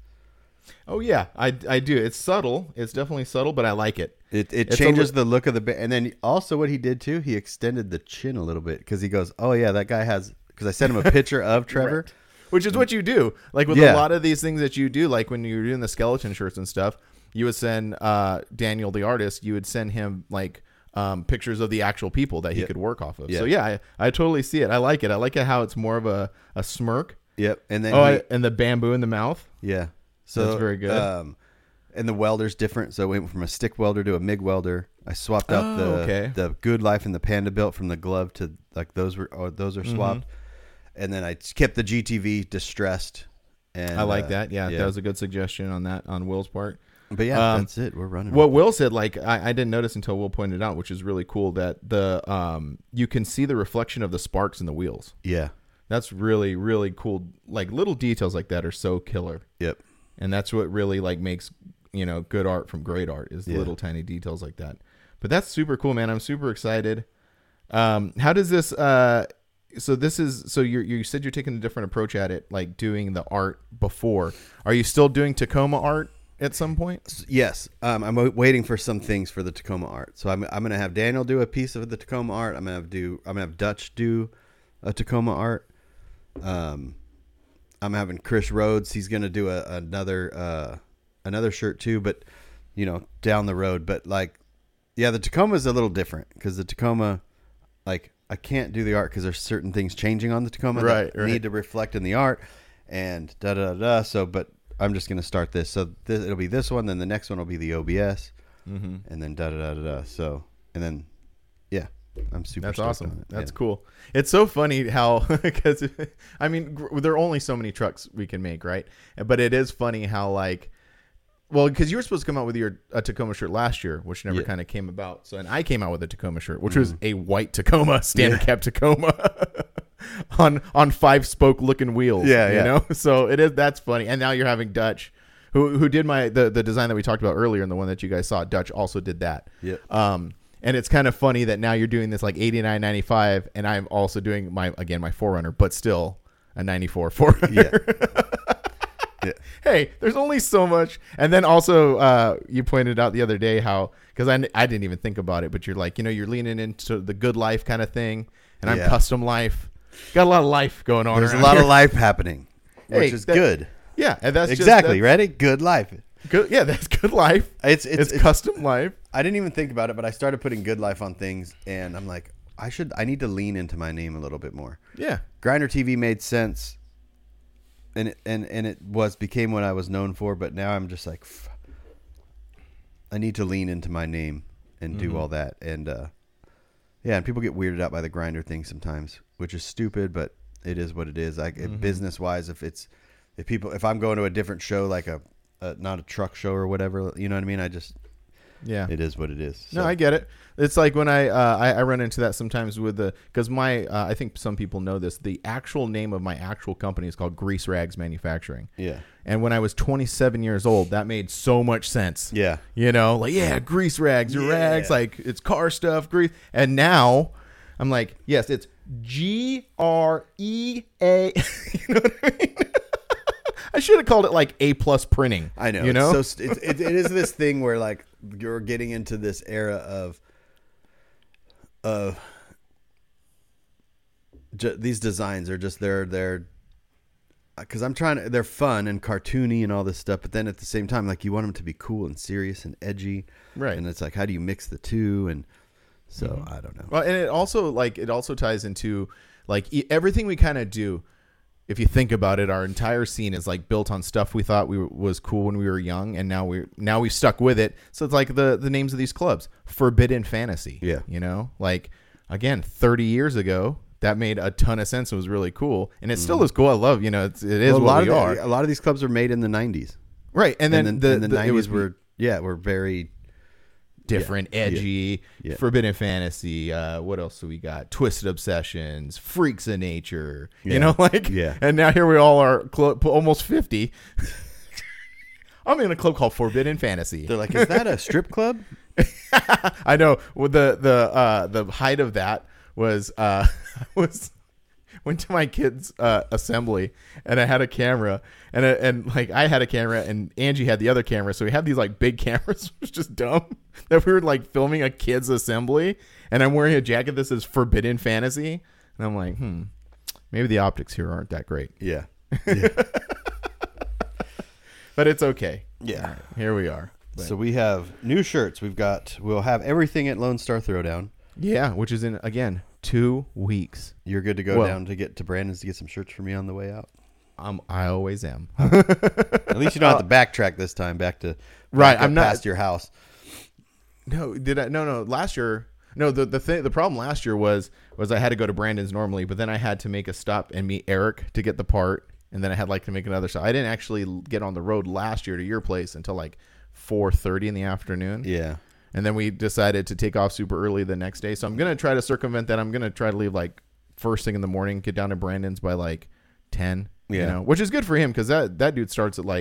Speaker 2: Oh yeah, I, I do. It's subtle. It's definitely subtle, but I like it.
Speaker 1: It it
Speaker 2: it's
Speaker 1: changes
Speaker 2: li-
Speaker 1: the look of the bear, and then also what he did too, he extended the chin a little bit because he goes, "Oh yeah, that guy has." Because I sent him a picture of Trevor,
Speaker 2: right. Which is what you do. Like with
Speaker 1: yeah.
Speaker 2: a lot of these things that you do, like when you're doing the skeleton shirts and stuff, you would send uh, Daniel the artist. You would send him like um, pictures of the actual people that he
Speaker 1: yep.
Speaker 2: could work off of.
Speaker 1: Yep.
Speaker 2: So yeah, I, I totally see it. I like it. I like it how it's more of a, a smirk.
Speaker 1: Yep, and then
Speaker 2: oh,
Speaker 1: he,
Speaker 2: I, and the bamboo in the mouth.
Speaker 1: Yeah. So
Speaker 2: that's very good.
Speaker 1: Um, and the welder's different. So I went from a stick welder to a MIG welder. I swapped out
Speaker 2: oh,
Speaker 1: the
Speaker 2: okay.
Speaker 1: the Good Life and the Panda Built from the glove to like those were or those are swapped. Mm-hmm. And then I kept the G T V distressed. And
Speaker 2: I like
Speaker 1: uh,
Speaker 2: that. Yeah,
Speaker 1: yeah,
Speaker 2: that was a good suggestion on that on Will's part.
Speaker 1: But yeah,
Speaker 2: um,
Speaker 1: that's it. We're running.
Speaker 2: What Will said, like I, I didn't notice until Will pointed out, which is really cool, that the um you can see the reflection of the sparks in the wheels.
Speaker 1: Yeah.
Speaker 2: That's really, really cool. Like little details like that are so killer.
Speaker 1: Yep.
Speaker 2: And that's what really like makes, you know, good art from great art is
Speaker 1: Yeah.
Speaker 2: little tiny details like that. But that's super cool, man. I'm super excited. Um, how does this, uh, so this is, so you you said you're taking a different approach at it, like doing the art before. Are you still doing Tacoma art at some point?
Speaker 1: Yes, um, I'm w- waiting for some things for the Tacoma art. So I'm I'm gonna have Daniel do a piece of the Tacoma art. I'm gonna have do I'm gonna have Dutch do a Tacoma art. Um, I'm having Chris Rhodes. He's gonna do a, another uh, another shirt too, but you know, down the road. But like, yeah, the Tacoma is a little different because the Tacoma, like, I can't do the art because there's certain things changing on the Tacoma
Speaker 2: Right,
Speaker 1: that
Speaker 2: right.
Speaker 1: need to reflect in the art, and da da da. da. So, but I'm just gonna start this. So this, it'll be this one, then the next one will be the O B S,
Speaker 2: Mm-hmm.
Speaker 1: and then da da da da. da. So, and then, yeah, I'm super.
Speaker 2: That's
Speaker 1: stoked
Speaker 2: awesome.
Speaker 1: on it.
Speaker 2: That's
Speaker 1: Yeah.
Speaker 2: cool. It's so funny how, because I mean, gr- there are only so many trucks we can make, right? But it is funny how, like, well, because you were supposed to come out with your a Tacoma shirt last year, which never
Speaker 1: Yeah.
Speaker 2: kind of came about. So, and I came out with a Tacoma shirt, which was a white Tacoma, standard
Speaker 1: Yeah.
Speaker 2: cab Tacoma, on on five spoke looking wheels.
Speaker 1: Yeah,
Speaker 2: you
Speaker 1: yeah.
Speaker 2: know. So it is that's funny. And now you're having Dutch, who who did my the the design that we talked about earlier, and the one that you guys saw. Dutch also did that.
Speaker 1: Yep.
Speaker 2: Um, and it's kind of funny that now you're doing this like eighty-nine ninety-five, and I'm also doing my again my four runner, but still a ninety-four four runner.
Speaker 1: Yeah. Yeah.
Speaker 2: Hey, there's only so much. And then also, uh, you pointed out the other day how, because I, I didn't even think about it, but you're like, you know, you're leaning into the good life kind of thing, and I'm
Speaker 1: Yeah.
Speaker 2: custom life. Got a lot of life going on.
Speaker 1: There's a
Speaker 2: around
Speaker 1: lot
Speaker 2: here.
Speaker 1: of life happening, which
Speaker 2: Hey,
Speaker 1: is
Speaker 2: that-
Speaker 1: good.
Speaker 2: Yeah, and that's just-
Speaker 1: Exactly.
Speaker 2: that's
Speaker 1: Ready? Good life.
Speaker 2: Good. Yeah, that's good life.
Speaker 1: It's
Speaker 2: It's,
Speaker 1: it's, it's
Speaker 2: custom life.
Speaker 1: I didn't even think about it, but I started putting good life on things, and I'm like, I should, I need to lean into my name a little bit more.
Speaker 2: Yeah.
Speaker 1: Grinder T V made sense, and it, and and it was became what I was known for. But now I'm just like, f- I need to lean into my name and
Speaker 2: Mm-hmm.
Speaker 1: do all that, and uh, yeah, and people get weirded out by the grinder thing sometimes, which is stupid, but it is what it is. Like
Speaker 2: Mm-hmm.
Speaker 1: business wise, if it's if people if I'm going to a different show, like a, a not a truck show or whatever, you know what I mean? I just
Speaker 2: Yeah.
Speaker 1: it is what it is.
Speaker 2: No,
Speaker 1: So-
Speaker 2: I get it. It's like when I uh, I, I run into that sometimes with the because my uh, I think some people know this. The actual name of my actual company is called Grease Rags Manufacturing.
Speaker 1: yeah,
Speaker 2: And when I was twenty-seven years old, that made so much sense.
Speaker 1: yeah.
Speaker 2: You know, like, yeah, grease rags, your
Speaker 1: Yeah.
Speaker 2: rags, like it's car stuff, grease. And now I'm like, yes, it's G R E A. You know what I mean? I should have called it like A plus printing.
Speaker 1: I know.
Speaker 2: You know?
Speaker 1: It's so st- it, it is this thing where like you're getting into this era of of ju- these designs are just they're they're because I'm trying to they're fun and cartoony and all this stuff, but then at the same time like you want them to be cool and serious and edgy,
Speaker 2: Right.
Speaker 1: And it's like how do you mix the two? And so I don't know.
Speaker 2: Well, and it also like it also ties into like e- everything we kind of do. If you think about it, our entire scene is like built on stuff we thought we were, was cool when we were young, and now we now we've stuck with it. So it's like the the names of these clubs, Forbidden Fantasy.
Speaker 1: Yeah.
Speaker 2: you know, like again, thirty years ago, that made a ton of sense. It was really cool, and it still is cool. I love, you know, it's, it is
Speaker 1: Well, a
Speaker 2: what
Speaker 1: lot
Speaker 2: we
Speaker 1: of
Speaker 2: are,
Speaker 1: the, a lot of these clubs were made in the nineties,
Speaker 2: right? And then
Speaker 1: and
Speaker 2: the,
Speaker 1: then, and the,
Speaker 2: the it was
Speaker 1: nineties were yeah were very
Speaker 2: different,
Speaker 1: Yeah.
Speaker 2: edgy,
Speaker 1: Yeah.
Speaker 2: Forbidden Fantasy. Uh, what else do we got? Twisted Obsessions, Freaks of Nature.
Speaker 1: Yeah.
Speaker 2: You know, like
Speaker 1: Yeah.
Speaker 2: And now here we all are, clo- almost fifty. I'm in a club called Forbidden Fantasy.
Speaker 1: they're like, is that a strip club?
Speaker 2: I know. Well, the the uh, the height of that was uh, I was went to my kids' uh, assembly, and I had a camera, and uh, and like I had a camera, and Angie had the other camera, so we had these like big cameras. It was just dumb that we were like filming a kids' assembly, and I'm wearing a jacket that says Forbidden Fantasy, and I'm like, hmm, maybe the optics here aren't that great,
Speaker 1: Yeah,
Speaker 2: but it's okay.
Speaker 1: yeah.
Speaker 2: All right, here we are. But-
Speaker 1: So we have new shirts. We've got we'll have everything at Lone Star Throwdown.
Speaker 2: yeah, which is in again two weeks.
Speaker 1: You're good to go
Speaker 2: Well-
Speaker 1: down to get to Brandon's to get some shirts for me on the way out.
Speaker 2: Um, I always am.
Speaker 1: At least you don't have to backtrack this time back to
Speaker 2: Right,
Speaker 1: back up
Speaker 2: I'm not-
Speaker 1: past your house.
Speaker 2: No, did I? No, no. Last year, no. The the thing, the problem last year was was I had to go to Brandon's normally, but then I had to make a stop and meet Eric to get the part, and then I had like to make another stop. I didn't actually get on the road last year to your place until like four thirty in the afternoon,
Speaker 1: Yeah,
Speaker 2: and then we decided to take off super early the next day. So I'm gonna try to circumvent that. I'm gonna try to leave like first thing in the morning, get down to Brandon's by like ten. You
Speaker 1: Yeah.
Speaker 2: know, which is good for him because that that dude starts at like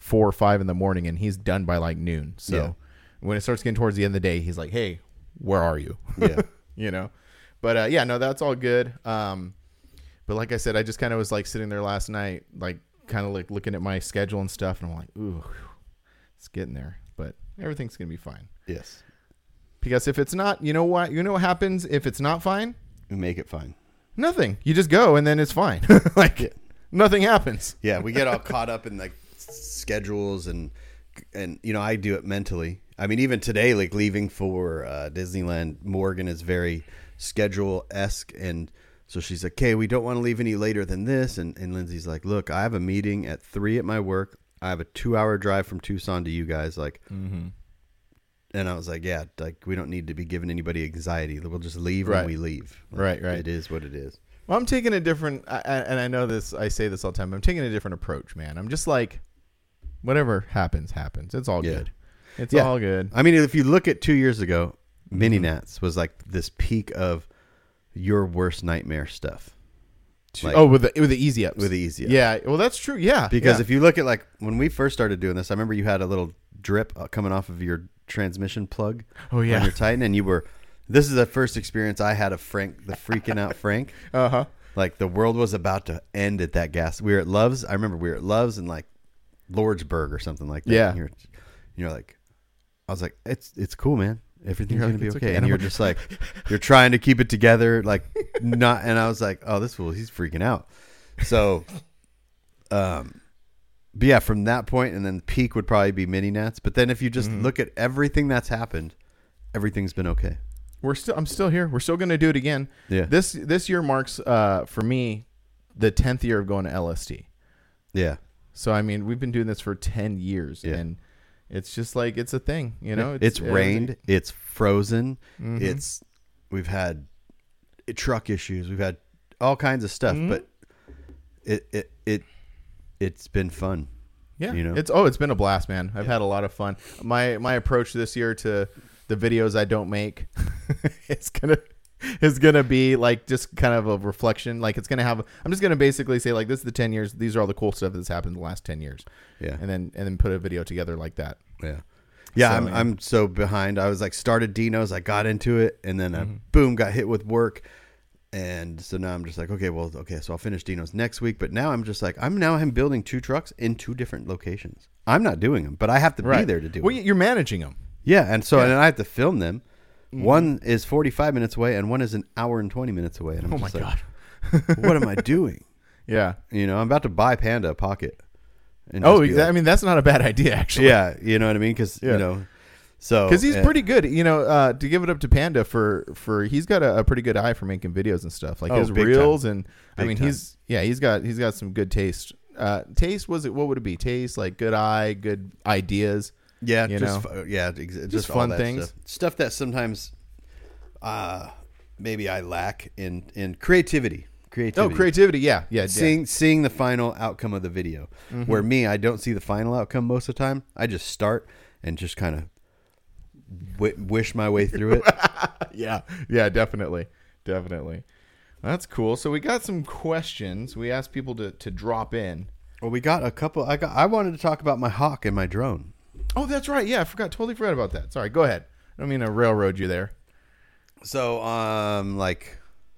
Speaker 2: four or five in the morning, and he's done by like noon. So
Speaker 1: Yeah.
Speaker 2: when it starts getting towards the end of the day, he's like, "Hey, where are you?"
Speaker 1: Yeah.
Speaker 2: You know. But uh, yeah, no, that's all good. Um, but like I said, I just kind of was like sitting there last night, like kind of like looking at my schedule and stuff, and I'm like, "Ooh, it's getting there." But everything's gonna be fine.
Speaker 1: Yes.
Speaker 2: Because if it's not, you know what? You know what happens if it's not fine?
Speaker 1: We make it fine.
Speaker 2: Nothing. You just go, and then it's fine. Like
Speaker 1: Yeah.
Speaker 2: nothing happens.
Speaker 1: Yeah, we get all caught up in like schedules and and you know I do it mentally. I mean, even today, like leaving for uh, Disneyland, Morgan is very schedule esque, and so she's like, "Okay, we don't want to leave any later than this." And and Lindsay's like, "Look, I have a meeting at three at my work. I have a two hour drive from Tucson to you guys. Like."
Speaker 2: Mm-hmm.
Speaker 1: And I was like, yeah, like we don't need to be giving anybody anxiety. We'll just leave
Speaker 2: Right.
Speaker 1: when we leave. Like,
Speaker 2: Right, right.
Speaker 1: It is what it is.
Speaker 2: Well, I'm taking a different, I, I- and I know this, I say this all the time, but I'm taking a different approach, man. I'm just like, whatever happens, happens. It's all
Speaker 1: Yeah.
Speaker 2: good. It's
Speaker 1: Yeah.
Speaker 2: all good.
Speaker 1: I mean, if you look at two years ago, Mini Nats was like this peak of your worst nightmare stuff. Like,
Speaker 2: oh, with the with the easy ups.
Speaker 1: with the easy ups.
Speaker 2: Yeah. Well, that's true. Yeah.
Speaker 1: Because
Speaker 2: yeah.
Speaker 1: if you look at like when we first started doing this, I remember you had a little drip uh, coming off of your transmission plug
Speaker 2: Oh, yeah.
Speaker 1: on your Titan, and you were. This is the first experience I had of Frank, the freaking out Frank.
Speaker 2: Uh huh.
Speaker 1: Like the world was about to end at that gas. We were at Love's. I remember we were at Love's and like Lordsburg or something like that.
Speaker 2: Yeah.
Speaker 1: And you're, you're like, I was like, it's it's cool, man. Everything's
Speaker 2: You're
Speaker 1: gonna
Speaker 2: like,
Speaker 1: be
Speaker 2: "It's
Speaker 1: okay.
Speaker 2: okay."
Speaker 1: And
Speaker 2: And
Speaker 1: you're
Speaker 2: I'm like-
Speaker 1: just like, you're trying to keep it together, like not. And I was like, oh, this fool, he's freaking out. So, um, but yeah, from that point, and then peak would probably be Mini Nats. But then if you just
Speaker 2: Mm-hmm.
Speaker 1: look at everything that's happened, everything's been okay.
Speaker 2: We're still. I'm still here. We're still going to do it again.
Speaker 1: Yeah.
Speaker 2: This this year marks uh for me the tenth year of going to L S D.
Speaker 1: Yeah.
Speaker 2: So I mean, we've been doing this for ten years,
Speaker 1: Yeah.
Speaker 2: and it's just like it's a thing, you know.
Speaker 1: It's, rained. It's frozen.
Speaker 2: Mhm.
Speaker 1: It's we've had truck issues. We've had all kinds of stuff,
Speaker 2: Mhm.
Speaker 1: but it it it it's been fun.
Speaker 2: Yeah,
Speaker 1: you know?
Speaker 2: it's oh, it's been a blast, man. I've had a lot of fun. My my approach this year to the videos I don't make, it's gonna it's gonna be like just kind of a reflection. Like it's gonna have. I'm just gonna basically say like this is the ten years. These are all the cool stuff that's happened in the last ten years.
Speaker 1: Yeah.
Speaker 2: and then and then put a video together like that.
Speaker 1: Yeah. Yeah,
Speaker 2: So,
Speaker 1: I'm
Speaker 2: yeah.
Speaker 1: I'm so behind. I was like started Dino's, I got into it, and then I,
Speaker 2: Mm-hmm.
Speaker 1: boom, got hit with work. And so now I'm just like, okay, well, okay, so I'll finish Dino's next week. But now I'm just like, I'm now I'm building two trucks in two different locations. I'm not doing them, but I have to be there to do
Speaker 2: Well,
Speaker 1: them.
Speaker 2: you're managing them.
Speaker 1: Yeah, and so
Speaker 2: Yeah.
Speaker 1: and then I have to film them.
Speaker 2: Mm-hmm.
Speaker 1: One is forty-five minutes away, and one is an hour and twenty minutes away. And I'm
Speaker 2: Oh my
Speaker 1: just like,
Speaker 2: god.
Speaker 1: what am I doing?
Speaker 2: Yeah.
Speaker 1: You know, I'm about to buy Panda a pocket. And
Speaker 2: Oh,
Speaker 1: just be
Speaker 2: exa- I
Speaker 1: like-
Speaker 2: mean that's not a bad idea actually.
Speaker 1: yeah, you know what I mean? Because
Speaker 2: Yeah.
Speaker 1: you know, so
Speaker 2: Because he's
Speaker 1: uh,
Speaker 2: pretty good, you know. Uh, to give it up to Panda for for he's got a, a pretty good eye for making videos and stuff. Like
Speaker 1: Oh,
Speaker 2: his
Speaker 1: big
Speaker 2: reels and I
Speaker 1: Big
Speaker 2: mean
Speaker 1: time.
Speaker 2: he's yeah he's got he's got some good taste. Uh, taste was it? What would it be? Taste like good eye, good ideas.
Speaker 1: Yeah,
Speaker 2: you
Speaker 1: just
Speaker 2: know?
Speaker 1: fu- yeah, ex- just, all
Speaker 2: fun
Speaker 1: that
Speaker 2: things.
Speaker 1: stuff. Stuff that sometimes, uh, maybe I lack in in creativity. Creativity.
Speaker 2: Oh, creativity. Yeah, yeah. yeah.
Speaker 1: Seeing seeing the final outcome of the video.
Speaker 2: Mm-hmm.
Speaker 1: Where me, I don't see the final outcome most of the time. I just start and just kind of w- wish my way through it.
Speaker 2: yeah, yeah, definitely, definitely. That's cool. So we got some questions. We asked people to, to drop in.
Speaker 1: Well, we got a couple. I got. I wanted to talk about my hawk and my drone.
Speaker 2: Oh, that's right. Yeah, I forgot. Totally forgot about that. Sorry. Go ahead. I don't mean to railroad you there.
Speaker 1: So, um, like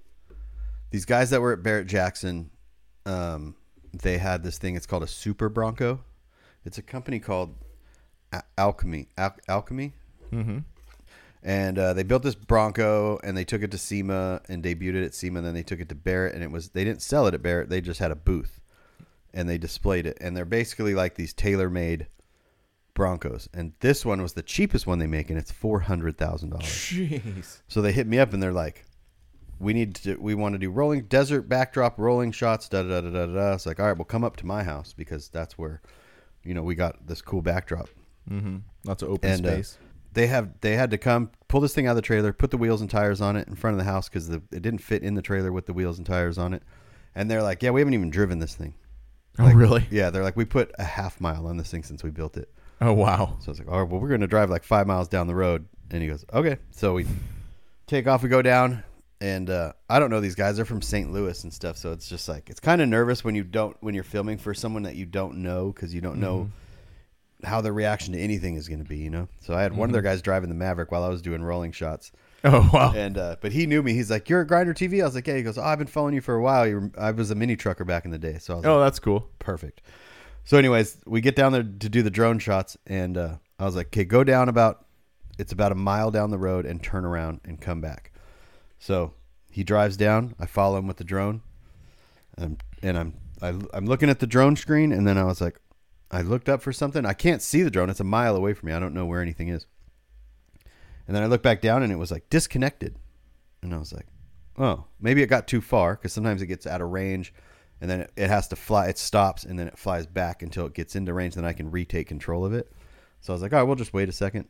Speaker 1: these guys that were at Barrett Jackson, um, they had this thing. It's called a Super Bronco. It's a company called Al- Alchemy. Al- Alchemy.
Speaker 2: Mm-hmm.
Speaker 1: And uh, they built this Bronco, and they took it to SEMA and debuted it at SEMA. And then they took it to Barrett, and it was they didn't sell it at Barrett. They just had a booth, and they displayed it. And they're basically like these tailor-made Broncos. And this one was the cheapest one they make, and it's four hundred thousand dollars.
Speaker 2: Jeez.
Speaker 1: So they hit me up, and they're like, "We need to. We want to do rolling desert backdrop, rolling shots." Da da da da da. da. It's like, all right, well, come up to my house because that's where, you know, we got this cool backdrop.
Speaker 2: Mm-hmm. Lots of open
Speaker 1: And, uh,
Speaker 2: space.
Speaker 1: They have they had to come pull this thing out of the trailer, put the wheels and tires on it in front of the house because it didn't fit in the trailer with the wheels and tires on it. And they're like, "Yeah, we haven't even driven this thing."
Speaker 2: Oh,
Speaker 1: Like,
Speaker 2: really?
Speaker 1: Yeah, they're like, "We put a half mile on this thing since we built it."
Speaker 2: Oh, wow.
Speaker 1: So I was like, "All right, well, we're going to drive like five miles down the road." And he goes, "Okay." So we take off, we go down, and uh, I don't know these guys. They're from Saint Louis and stuff, so it's just like it's kind of nervous when you don't when you're filming for someone that you don't know because you don't know, how the reaction to anything is going to be, you know? So I had one
Speaker 2: Mm-hmm.
Speaker 1: of their guys driving the Maverick while I was doing rolling shots.
Speaker 2: Oh, wow.
Speaker 1: And, uh, but he knew me. He's like, you're a Grinder T V? I was like, yeah. He goes, oh, I've been following you for a while. You I was a mini trucker back in the day. So I was
Speaker 2: Oh,
Speaker 1: like,
Speaker 2: that's cool.
Speaker 1: perfect. So anyways, we get down there to do the drone shots. And uh, I was like, okay, go down about, it's about a mile down the road and turn around and come back. So he drives down. I follow him with the drone. And, and I'm, I, I'm looking at the drone screen. And then I was like, I looked up for something. I can't see the drone. It's a mile away from me. I don't know where anything is. And then I looked back down and it was like disconnected. And I was like, oh, maybe it got too far, because sometimes it gets out of range and then it, it has to fly. It stops and then it flies back until it gets into range. Then I can retake control of it. So I was like, all right, we'll just wait a second.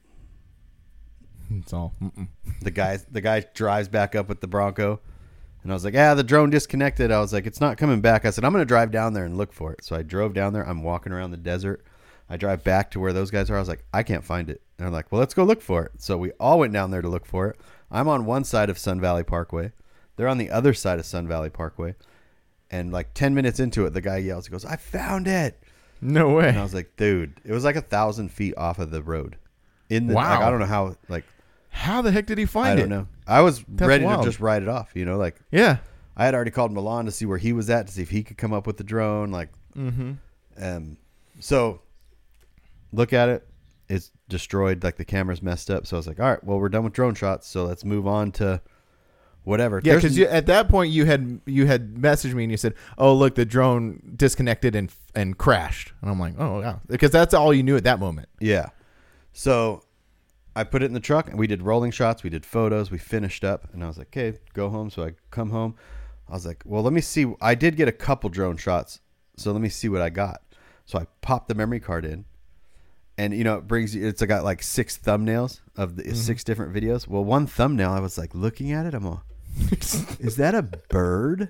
Speaker 2: It's all. Mm-mm.
Speaker 1: The guy, the guy drives back up with the Bronco. And I was like, ah, the drone disconnected. I was like, it's not coming back. I said, I'm going to drive down there and look for it. So I drove down there. I'm walking around the desert. I drive back to where those guys are. I was like, I can't find it. And they're like, well, let's go look for it. So we all went down there to look for it. I'm on one side of Sun Valley Parkway. They're on the other side of Sun Valley Parkway. And like ten minutes into it, the guy yells, he goes, I found it.
Speaker 2: No way.
Speaker 1: And I was like, dude, it was like a thousand feet off of the road. In the,
Speaker 2: Wow.
Speaker 1: like, I don't know how, like,
Speaker 2: How the heck did he find
Speaker 1: I
Speaker 2: it?
Speaker 1: don't know. I was
Speaker 2: That's
Speaker 1: ready
Speaker 2: wild.
Speaker 1: to just write it off, you know, like,
Speaker 2: Yeah.
Speaker 1: I had already called Milan to see where he was at, to see if he could come up with the drone. Like,
Speaker 2: Mm-hmm.
Speaker 1: um, so look at it. It's destroyed. Like the camera's messed up. So I was like, all right, well, we're done with drone shots. So let's move on to whatever.
Speaker 2: Yeah,
Speaker 1: There's-
Speaker 2: because at that point you had you had messaged me and you said, "Oh, look, the drone disconnected and and crashed." And I'm like, "Oh, yeah," because that's all you knew at that moment.
Speaker 1: yeah. So I put it in the truck and we did rolling shots. We did photos. We finished up and I was like, okay, go home. So I come home. I was like, well, let me see. I did get a couple drone shots. So let me see what I got. So I popped the memory card in and, you know, it brings you, it's got like six thumbnails of the mm-hmm. six different videos. Well, one thumbnail, I was like looking at it. I'm all, is that a bird?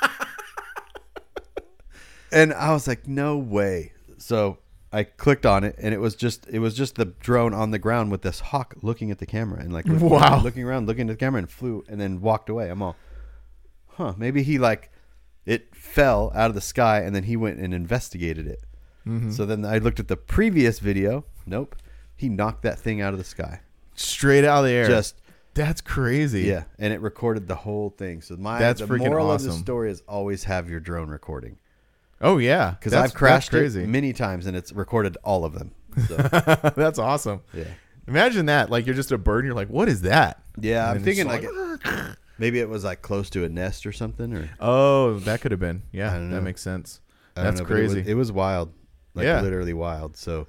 Speaker 1: And I was like, no way. So I clicked on it and it was just it was just the drone on the ground with this hawk looking at the camera and like
Speaker 2: wow.
Speaker 1: looking around, looking at the camera and flew and then walked away. I'm all, huh, maybe he like it fell out of the sky and then he went and investigated it. Mm-hmm. So then I looked at the previous video. Nope. He knocked that thing out of the sky.
Speaker 2: Straight out of the air.
Speaker 1: Just
Speaker 2: that's crazy.
Speaker 1: Yeah. And it recorded the whole thing. So my
Speaker 2: that's
Speaker 1: the
Speaker 2: freaking
Speaker 1: moral
Speaker 2: awesome.
Speaker 1: of the story is always have your drone recording.
Speaker 2: Oh yeah,
Speaker 1: because I've crashed it many times and it's recorded all of them. So.
Speaker 2: That's awesome.
Speaker 1: Yeah,
Speaker 2: imagine that. Like you're just a bird and you're like, what is that?
Speaker 1: Yeah,
Speaker 2: and
Speaker 1: I'm thinking like,
Speaker 2: like
Speaker 1: it, maybe it was like close to a nest or something. Or
Speaker 2: oh, that could have been. Yeah,
Speaker 1: that
Speaker 2: know. makes sense.
Speaker 1: I
Speaker 2: That's
Speaker 1: know,
Speaker 2: crazy.
Speaker 1: It was, it was wild, like
Speaker 2: yeah.
Speaker 1: literally wild. So,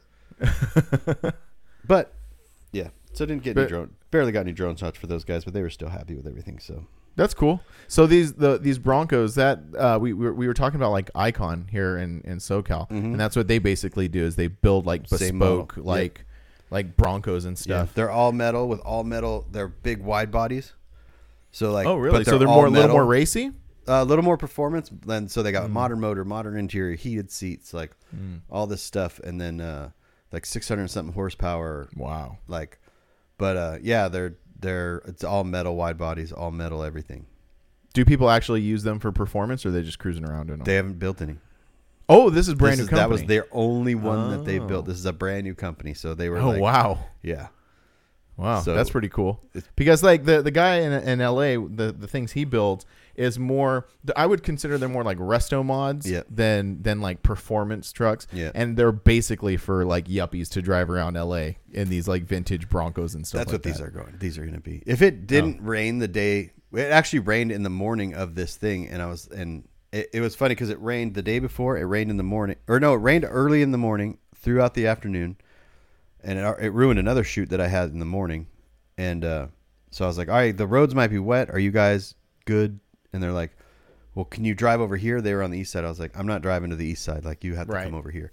Speaker 1: but yeah, so didn't get
Speaker 2: but,
Speaker 1: any drone. Barely got any drone shots for those guys, but they were still happy with everything. So.
Speaker 2: That's cool. So these the these Broncos that uh, we, we were, we were talking about like Icon here in, in SoCal, mm-hmm. and that's what they basically do is they build like bespoke like yep. like Broncos and stuff.
Speaker 1: Yeah, they're all metal with all metal. They're big wide bodies. So like
Speaker 2: oh really?
Speaker 1: But they're
Speaker 2: so they're more a little
Speaker 1: metal.
Speaker 2: more racy.
Speaker 1: A uh, little more performance. Then so they got mm. modern motor, modern interior, heated seats, like mm. all this stuff, and then uh, like six hundred something horsepower.
Speaker 2: Wow.
Speaker 1: Like, but uh, yeah, they're. They're it's all metal wide bodies, all metal everything.
Speaker 2: Do people actually use them for performance, or are they just cruising around in them?
Speaker 1: They haven't built any.
Speaker 2: Oh, this is brand
Speaker 1: this
Speaker 2: new
Speaker 1: is,
Speaker 2: company.
Speaker 1: That was their only one
Speaker 2: oh.
Speaker 1: that they built. This is a brand new company, so they were.
Speaker 2: Oh
Speaker 1: like,
Speaker 2: wow!
Speaker 1: Yeah,
Speaker 2: wow,
Speaker 1: so
Speaker 2: that's pretty cool. Because like the the guy in in L A, the the things he builds is more. I would consider them more like resto mods
Speaker 1: yep.
Speaker 2: than than like performance trucks.
Speaker 1: Yeah,
Speaker 2: and they're basically for like yuppies to drive around L A in these like vintage Broncos and stuff.
Speaker 1: That's
Speaker 2: like
Speaker 1: what
Speaker 2: that.
Speaker 1: these are going. These are going to be. If it didn't oh. rain the day, it actually rained in the morning of this thing, and I was and it, it was funny because it rained the day before. It rained in the morning, or no, it rained early in the morning throughout the afternoon, and it, it ruined another shoot that I had in the morning, and uh, so I was like, all right, the roads might be wet. Are you guys good? And they're like, well, can you drive over here? They were on the east side. I was like, I'm not driving to the east side. Like, you have to right. come over here.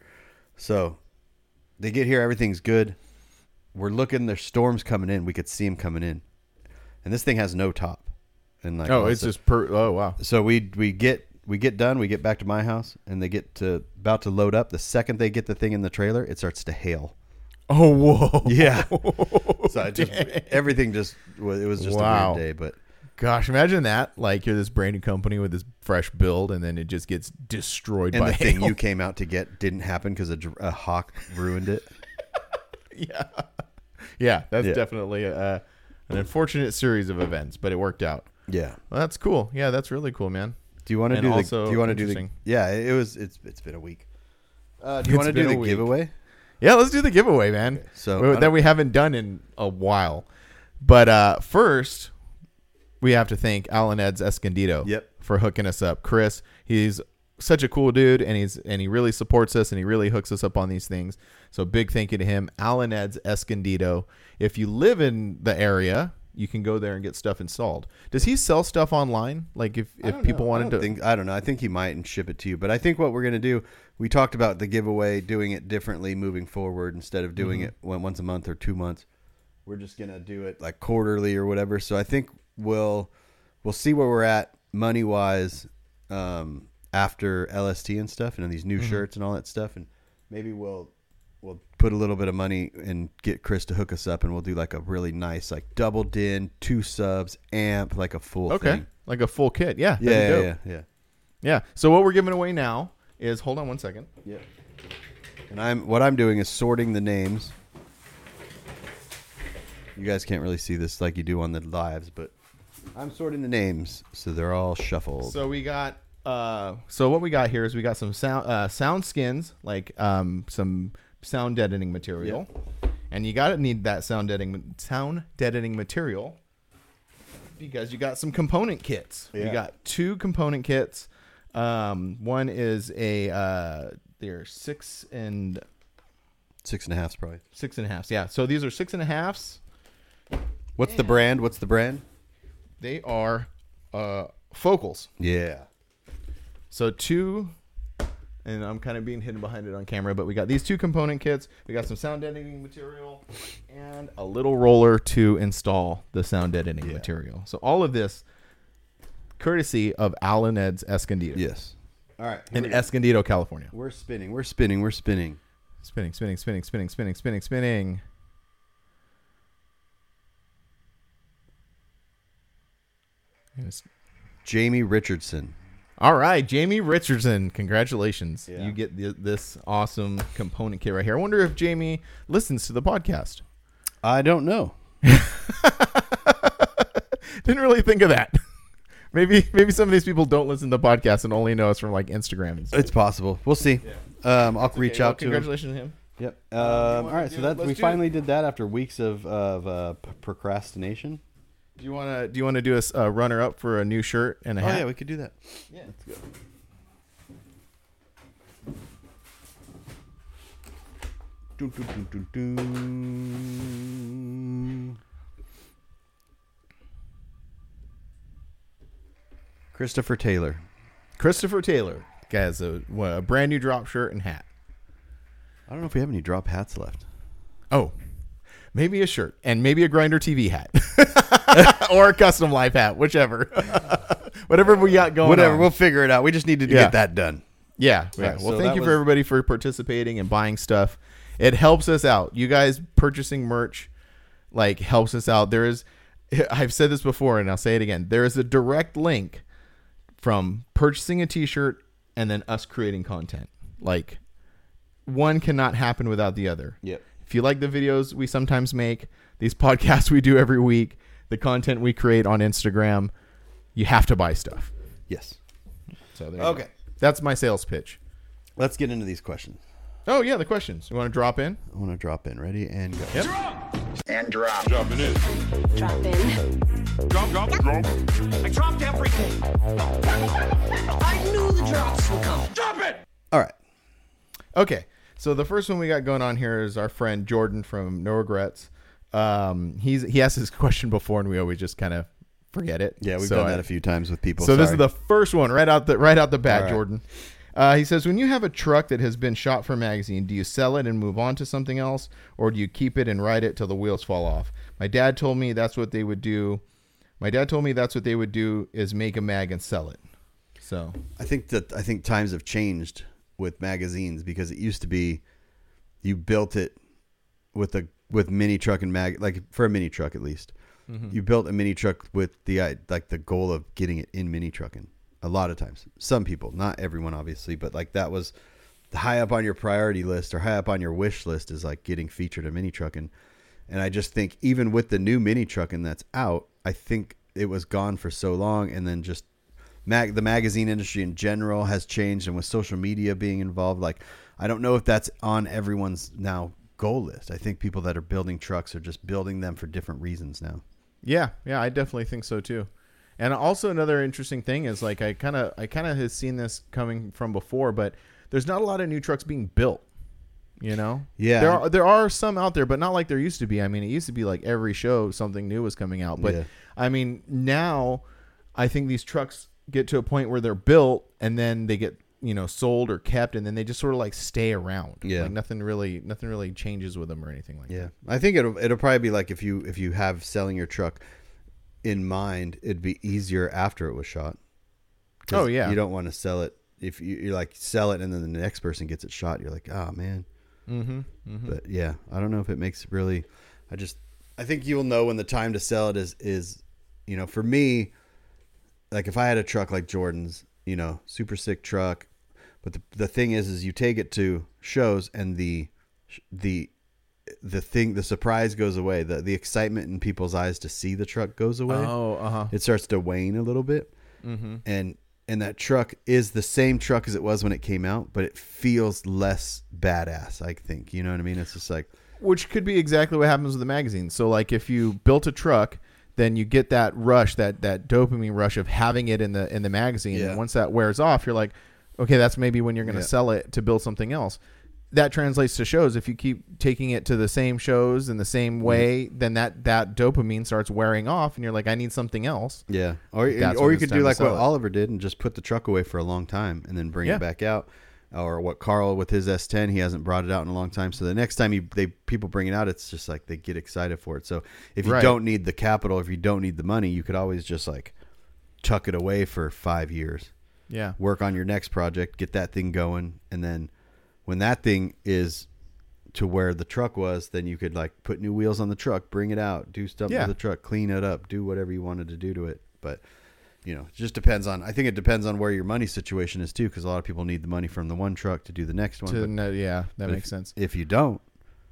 Speaker 1: So they get here. Everything's good. We're looking. There's storms coming in. We could see them coming in. And this thing has no top. And like,
Speaker 2: oh, it's just per. Oh, wow.
Speaker 1: So we we get we get done. We get back to my house, and they get to about to load up. The second they get the thing in the trailer, it starts to hail.
Speaker 2: Oh, whoa.
Speaker 1: Yeah. So I just everything just was. It was just wow. a weird day, but.
Speaker 2: Gosh, imagine that. Like you're this brand new company with this fresh build, and then it just gets destroyed
Speaker 1: and
Speaker 2: by
Speaker 1: the
Speaker 2: hail.
Speaker 1: thing you came out to get didn't happen because a, a hawk ruined it.
Speaker 2: yeah. Yeah, that's
Speaker 1: Yeah.
Speaker 2: definitely a, an unfortunate series of events, but it worked out.
Speaker 1: Yeah.
Speaker 2: Well, that's cool. Yeah, that's really cool, man.
Speaker 1: Do you want to
Speaker 2: And
Speaker 1: do the?
Speaker 2: also
Speaker 1: Do you want to do the?
Speaker 2: interesting.
Speaker 1: Yeah, it was. It's it's been a week. Uh, do you
Speaker 2: It's
Speaker 1: want to
Speaker 2: been
Speaker 1: do
Speaker 2: a
Speaker 1: the
Speaker 2: week.
Speaker 1: giveaway?
Speaker 2: Yeah, let's do the giveaway, man.
Speaker 1: So
Speaker 2: We-
Speaker 1: I
Speaker 2: that
Speaker 1: don't-
Speaker 2: we haven't done in a while. But uh, first, we have to thank Alan Eds Escondido
Speaker 1: Yep.
Speaker 2: for hooking us up. Chris, he's such a cool dude, and he's and he really supports us, and he really hooks us up on these things. So big thank you to him, Alan Eds Escondido. If you live in the area, you can go there and get stuff installed. Does he sell stuff online? Like if,
Speaker 1: I
Speaker 2: if
Speaker 1: don't
Speaker 2: people
Speaker 1: know. I
Speaker 2: wanted
Speaker 1: don't
Speaker 2: to
Speaker 1: think, I don't know. I think he might and ship it to you. But I think what we're gonna do, we talked about the giveaway, doing it differently moving forward instead of doing
Speaker 2: Mhm.
Speaker 1: it one- once a month or two months. We're just gonna do it like quarterly or whatever. So I think we'll we'll see where we're at money wise um, after L S T and stuff, and these new
Speaker 2: Mhm.
Speaker 1: shirts and all that stuff, and maybe we'll we'll put a little bit of money and get Chris to hook us up, and we'll do like a really nice like double din, two subs, amp, like a full
Speaker 2: Okay.
Speaker 1: thing.
Speaker 2: Like a full kit. Yeah. that'd be
Speaker 1: Yeah,
Speaker 2: dope.
Speaker 1: yeah, yeah, yeah.
Speaker 2: Yeah. So what we're giving away now is, hold on one second.
Speaker 1: Yeah. And I'm what I'm doing is sorting the names. You guys can't really see this like you do on the lives, but I'm sorting the names so they're all shuffled.
Speaker 2: So we got uh so what we got here is we got some sound uh sound skins, like um some sound deadening material. And you gotta need that sound deadening sound deadening material because you got some component kits.
Speaker 1: Yeah.
Speaker 2: You got two component kits. Um one is a uh they're six and
Speaker 1: Six and a half's probably.
Speaker 2: six and a half. Yeah. So these are six and a halves.
Speaker 1: What's the brand? What's the brand?
Speaker 2: They are uh focals.
Speaker 1: Yeah.
Speaker 2: So two, and I'm kind of being hidden behind it on camera, but we got these two component kits. We got some sound deadening material and a little roller to install the sound deadening
Speaker 1: Yeah.
Speaker 2: material. So all of this courtesy of Alan Eds Escondido
Speaker 1: Yes. All right. here
Speaker 2: in
Speaker 1: we go.
Speaker 2: Escondido, California.
Speaker 1: We're spinning. We're spinning. We're spinning.
Speaker 2: Spinning, spinning, spinning, spinning, spinning, spinning, spinning. Yes.
Speaker 1: Jamie Richardson.
Speaker 2: All right, Jamie Richardson, congratulations.
Speaker 1: Yeah.
Speaker 2: You get th- this awesome component kit right here. I wonder if Jamie listens to the podcast.
Speaker 1: I don't know.
Speaker 2: Didn't really think of that. Maybe maybe some of these people don't listen to the podcast and only know us from like Instagram and stuff.
Speaker 1: It's possible. We'll see. Um, I'll reach
Speaker 2: Okay, well,
Speaker 1: out to him.
Speaker 2: congratulations to him.
Speaker 1: Yep.
Speaker 2: Um,
Speaker 1: Um,
Speaker 2: you
Speaker 1: all
Speaker 2: wanna
Speaker 1: right.
Speaker 2: do-
Speaker 1: So that
Speaker 2: let's
Speaker 1: we
Speaker 2: do-
Speaker 1: finally did that after weeks of of uh, p- procrastination.
Speaker 2: Do you want to do you want to do a s- a runner up for a new shirt and a
Speaker 1: Oh
Speaker 2: hat?
Speaker 1: yeah, we could do that.
Speaker 2: Yeah.
Speaker 1: Let's go. Dun, dun, dun, dun, dun. Christopher Taylor.
Speaker 2: Christopher Taylor has a, what, a brand new drop shirt and hat.
Speaker 1: I don't know if we have any drop hats left.
Speaker 2: Oh, maybe a shirt and maybe a Grinder T V hat or a Custom Life hat, whichever. Whatever we got going
Speaker 1: Whatever,
Speaker 2: on.
Speaker 1: we'll figure it out. We just needed to
Speaker 2: Yeah.
Speaker 1: get that done.
Speaker 2: Yeah.
Speaker 1: Yeah,
Speaker 2: yeah. Well,
Speaker 1: so
Speaker 2: thank
Speaker 1: that
Speaker 2: you
Speaker 1: was-
Speaker 2: for everybody for participating and buying stuff. It helps us out. You guys purchasing merch like helps us out. There is, I've said this before and I'll say it again. There is a direct link from purchasing a t-shirt and then us creating content. Like one cannot happen without the other.
Speaker 1: Yep.
Speaker 2: If you like the videos we sometimes make, these podcasts we do every week, the content we create on Instagram, you have to buy stuff.
Speaker 1: Yes.
Speaker 2: So there you
Speaker 1: Okay.
Speaker 2: go. That's my sales pitch.
Speaker 1: Let's get into these questions.
Speaker 2: Oh, yeah, the questions. You want to drop in?
Speaker 1: I want to drop in. Ready and go.
Speaker 2: Yep.
Speaker 3: And drop.
Speaker 4: Dropping in.
Speaker 5: Drop in.
Speaker 4: Drop, drop, drop.
Speaker 3: I dropped everything. I knew the drops would come.
Speaker 4: Drop it!
Speaker 1: All right.
Speaker 2: Okay. So the first one we got going on here is our friend Jordan from No Regrets. Um, he's he asked this question before, and we always just kind of forget it.
Speaker 1: Yeah, we've
Speaker 2: So
Speaker 1: done
Speaker 2: I-
Speaker 1: that a few times with people.
Speaker 2: So this is
Speaker 1: Sorry.
Speaker 2: the first one right out the right out the bat,
Speaker 1: All right.
Speaker 2: Jordan. Uh, he says, when you have a truck that has been shot for a magazine, do you sell it and move on to something else, or do you keep it and ride it till the wheels fall off? My dad told me that's what they would do. My dad told me that's what they would do is make a mag and sell it. So
Speaker 1: I think that I think times have changed with magazines because it used to be you built it with a with mini truck and mag like for a mini truck at least.
Speaker 2: Mm-hmm.
Speaker 1: You built a mini truck with the i- like the goal of getting it in mini trucking. A lot of times, some people, not everyone, obviously, but like that was high up on your priority list or high up on your wish list is like getting featured in mini trucking. And I just think even with the new mini trucking that's out, I think it was gone for so long. And then just mag the magazine industry in general has changed. And with social media being involved, like, I don't know if that's on everyone's now goal list. I think people that are building trucks are just building them for different reasons now.
Speaker 4: Yeah. Yeah. I definitely think so too. And also another interesting thing is like, I kind of, I kind of have seen this coming from before, but there's not a lot of new trucks being built. You know,
Speaker 1: yeah,
Speaker 4: there are there are some out there, but not like there used to be. I mean, it used to be like every show something new was coming out. But
Speaker 1: yeah.
Speaker 4: I mean, now I think these trucks get to a point where they're built and then they get, you know, sold or kept, and then they just sort of like stay around.
Speaker 1: Yeah,
Speaker 4: like nothing really, nothing really changes with them or anything like
Speaker 1: yeah.
Speaker 4: that.
Speaker 1: Yeah, I think it'll it'll probably be like if you if you have selling your truck in mind, it'd be easier after it was shot.
Speaker 4: Oh yeah,
Speaker 1: you don't want to sell it if you you like sell it and then the next person gets it shot. You're like, oh man.
Speaker 4: Mm-hmm, mm-hmm.
Speaker 1: But yeah, I don't know if it makes really. I just I think you'll know when the time to sell it is is, you know, for me, like if I had a truck like Jordan's, you know, super sick truck, but the the thing is, is you take it to shows and the the the thing the surprise goes away, the the excitement in people's eyes to see the truck goes away.
Speaker 4: Oh, uh huh.
Speaker 1: It starts to wane a little bit,
Speaker 4: Mm-hmm.
Speaker 1: and. And that truck is the same truck as it was when it came out, but it feels less badass, I think. You know what I mean? It's just like...
Speaker 4: Which could be exactly what happens with the magazine. So, like, if you built a truck, then you get that rush, that that dopamine rush of having it in the in the magazine.
Speaker 1: Yeah.
Speaker 4: And once that wears off, you're like, okay, that's maybe when you're going to
Speaker 1: Yeah.
Speaker 4: sell it to build something else. That translates to shows. If you keep taking it to the same shows in the same way, mm-hmm. then that, that dopamine starts wearing off, and you're like, I need something else.
Speaker 1: Yeah. Or
Speaker 4: That's
Speaker 1: or
Speaker 4: when
Speaker 1: you
Speaker 4: it's
Speaker 1: could
Speaker 4: time
Speaker 1: do
Speaker 4: to
Speaker 1: like what
Speaker 4: sell it.
Speaker 1: Oliver did and just put the truck away for a long time and then bring
Speaker 4: Yeah.
Speaker 1: it back out. Or what Carl with his S ten, he hasn't brought it out in a long time. So the next time you, they people bring it out, it's just like they get excited for it. So if you
Speaker 4: Right.
Speaker 1: don't need the capital, if you don't need the money, you could always just like tuck it away for five years.
Speaker 4: Yeah.
Speaker 1: Work on your next project, get that thing going, and then when that thing is to where the truck was, then you could like put new wheels on the truck, bring it out, do stuff
Speaker 4: Yeah.
Speaker 1: with the truck, clean it up, do whatever you wanted to do to it. But you know, it just depends on, I think it depends on where your money situation is too, because a lot of people need the money from the one truck to do the next one.
Speaker 4: To,
Speaker 1: But,
Speaker 4: no, yeah, that
Speaker 1: but
Speaker 4: makes
Speaker 1: if,
Speaker 4: sense.
Speaker 1: If you don't,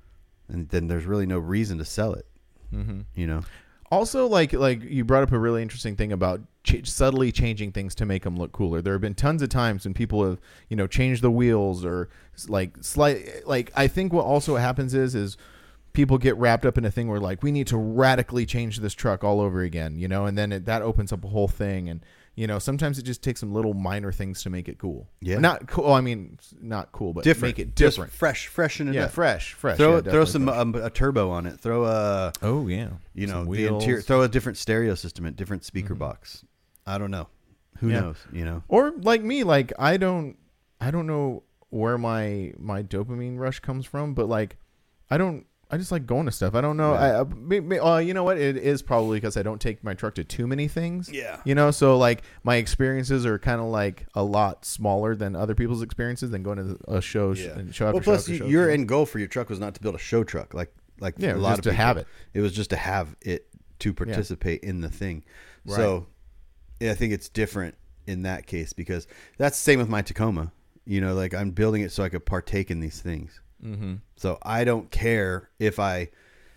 Speaker 1: and then there's really no reason to sell it.
Speaker 4: Mm-hmm.
Speaker 1: You know,
Speaker 4: Also, like like you brought up a really interesting thing about ch- subtly changing things to make them look cooler. There have been tons of times when people have, you know, changed the wheels or like slight. Like I think what also happens is is people get wrapped up in a thing where like we need to radically change this truck all over again, you know, and then it, that opens up a whole thing. And you know, sometimes it just takes some little minor things to make it cool.
Speaker 1: Yeah.
Speaker 4: Not cool. I mean, not cool, but
Speaker 1: different,
Speaker 4: make it
Speaker 1: Just
Speaker 4: different.
Speaker 1: fresh, freshen it
Speaker 4: Yeah,
Speaker 1: up.
Speaker 4: fresh, fresh.
Speaker 1: Throw
Speaker 4: yeah,
Speaker 1: throw some
Speaker 4: definitely fresh.
Speaker 1: um, a turbo on it. Throw a
Speaker 4: Oh yeah,
Speaker 1: you know
Speaker 4: Some
Speaker 1: the
Speaker 4: wheels.
Speaker 1: interior. Throw a different stereo system, a different speaker
Speaker 4: Mhm.
Speaker 1: box. I don't know. Who
Speaker 4: Yeah.
Speaker 1: knows? You know.
Speaker 4: Or like me, like I don't, I don't know where my my dopamine rush comes from, but like I don't, I just like going to stuff. I don't know.
Speaker 1: Right.
Speaker 4: I, I may, may, uh, you know what? It is probably because I don't take my truck to too many things.
Speaker 1: Yeah.
Speaker 4: You know, so like my experiences are kind of like a lot smaller than other people's experiences than going to a show sh-
Speaker 1: Yeah.
Speaker 4: and show after
Speaker 1: Well,
Speaker 4: show
Speaker 1: plus
Speaker 4: after
Speaker 1: you-
Speaker 4: show.
Speaker 1: your
Speaker 4: you know?
Speaker 1: end goal for your truck was not to build a show truck, like like
Speaker 4: Yeah, it
Speaker 1: a
Speaker 4: was
Speaker 1: lot
Speaker 4: just
Speaker 1: of
Speaker 4: to
Speaker 1: people.
Speaker 4: have it.
Speaker 1: It was just to have it to participate in the thing. So, yeah, I think it's different in that case because that's the same with my Tacoma. You know, like I'm building it so I could partake in these things.
Speaker 4: Mm-hmm.
Speaker 1: So I don't care if I,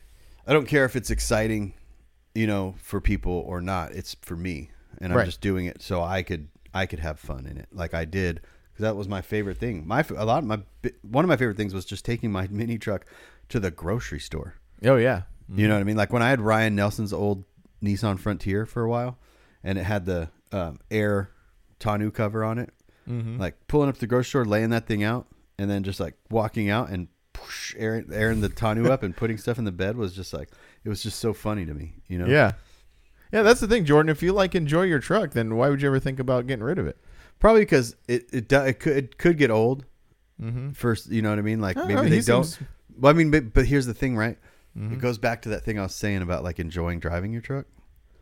Speaker 1: I don't care if it's exciting, you know, for people or not. It's for me, and I'm
Speaker 4: Right.
Speaker 1: just doing it so I could I could have fun in it, like I did, because that was my favorite thing. My a lot of my one of my favorite things was just taking my mini truck to the grocery store.
Speaker 4: Oh yeah.
Speaker 1: You know what I mean? Like when I had Ryan Nelson's old Nissan Frontier for a while, and it had the um, Air tonneau cover on it.
Speaker 4: Mm-hmm.
Speaker 1: Like pulling up to the grocery store, laying that thing out, and then just like walking out and push, airing, airing the tonneau up and putting stuff in the bed was just like, it was just so funny to me, you know?
Speaker 4: Yeah. Yeah, that's the thing, Jordan. If you like enjoy your truck, then why would you ever think about getting rid of it?
Speaker 1: Probably because it it, do- it could it could get old
Speaker 4: Mm-hmm.
Speaker 1: first, you know what I mean? Like
Speaker 4: Oh,
Speaker 1: maybe
Speaker 4: he
Speaker 1: they don't.
Speaker 4: seems-
Speaker 1: Well, I mean, but, but here's the thing, right?
Speaker 4: Mhm.
Speaker 1: It goes back to that thing I was saying about like enjoying driving your truck.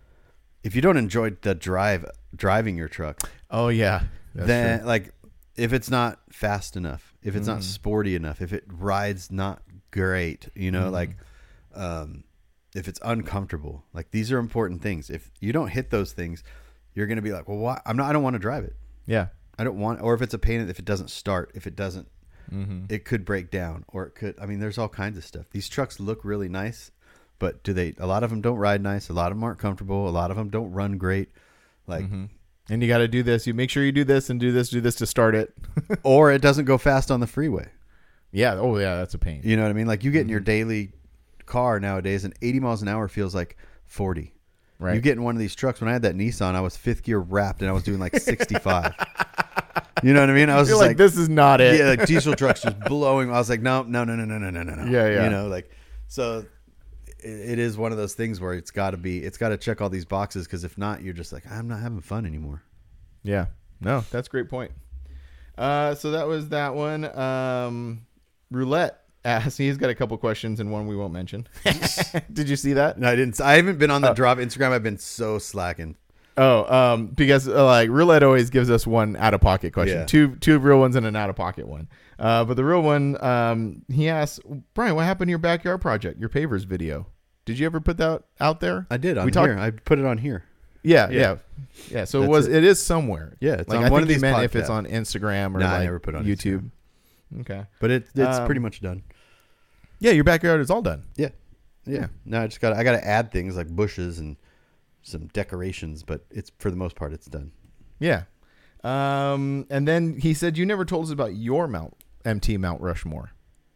Speaker 1: If you don't enjoy the drive driving your truck,
Speaker 4: Oh yeah. That's
Speaker 1: then
Speaker 4: true.
Speaker 1: like if it's not fast enough, if it's not
Speaker 4: Mhm.
Speaker 1: sporty enough, if it rides not great, you know,
Speaker 4: Mhm.
Speaker 1: like um, if it's uncomfortable, like these are important things. If you don't hit those things, you're going to be like, well, why? I'm not, I don't want to drive it.
Speaker 4: Yeah.
Speaker 1: I don't want, or if it's a pain, if it doesn't start, if it doesn't,
Speaker 4: Mm-hmm.
Speaker 1: it could break down, or it could. I mean, there's all kinds of stuff. These trucks look really nice, but do they? A lot of them don't ride nice. A lot of them aren't comfortable. A lot of them don't run great. Like,
Speaker 4: Mm-hmm. And you got to do this. You make sure you do this and do this, do this to start it.
Speaker 1: or it doesn't go fast on the freeway.
Speaker 4: Yeah. Oh, yeah. That's a pain.
Speaker 1: You know what I mean? Like you get in your daily car nowadays, and eighty miles an hour feels like forty.
Speaker 4: Right.
Speaker 1: You get in one of these trucks. When I had that Nissan, I was fifth gear wrapped, and I was doing like sixty-five. You know what I mean? I was
Speaker 4: You're
Speaker 1: just
Speaker 4: like,
Speaker 1: like,
Speaker 4: this is not it.
Speaker 1: yeah, like diesel trucks just blowing. I was like, no, no, no, no, no, no, no, no, no.
Speaker 4: Yeah, yeah.
Speaker 1: You know, like, so it, it is one of those things where it's got to be, it's got to check all these boxes, because if not, you're just like, I'm not having fun anymore.
Speaker 4: Yeah. No, that's a great point. Uh, so that was that one. Um, Roulette asked, he's got a couple questions and one we won't mention. Did you see that?
Speaker 1: No, I didn't. I haven't been on the
Speaker 4: Oh.
Speaker 1: drop Instagram. I've been so slacking.
Speaker 4: Oh, um, because uh, like Roulette always gives us one out of pocket question,
Speaker 1: Yeah.
Speaker 4: two two real ones and an out of pocket one. Uh, but the real one, um, he asked, Brian, what happened to your backyard project, your pavers video? Did you ever put that out there?
Speaker 1: I did on
Speaker 4: We
Speaker 1: here.
Speaker 4: talked-
Speaker 1: I put it on here.
Speaker 4: Yeah,
Speaker 1: Yeah.
Speaker 4: yeah, yeah. So it
Speaker 1: That's
Speaker 4: was.
Speaker 1: it.
Speaker 4: It is somewhere.
Speaker 1: Yeah, it's
Speaker 4: like
Speaker 1: on
Speaker 4: I
Speaker 1: one
Speaker 4: think
Speaker 1: of
Speaker 4: he
Speaker 1: these
Speaker 4: meant if it's
Speaker 1: podcasts.
Speaker 4: on Instagram or
Speaker 1: Nah, I
Speaker 4: like
Speaker 1: never put it on
Speaker 4: YouTube. Okay.
Speaker 1: But it, it's
Speaker 4: Um,
Speaker 1: pretty much done.
Speaker 4: Yeah, your backyard is all done.
Speaker 1: Yeah. Yeah. No, I just got I got to add things like bushes and some decorations, but it's for the most part it's done.
Speaker 4: Yeah. Um, and then he said you never told us about your Mount M T Mount Rushmore,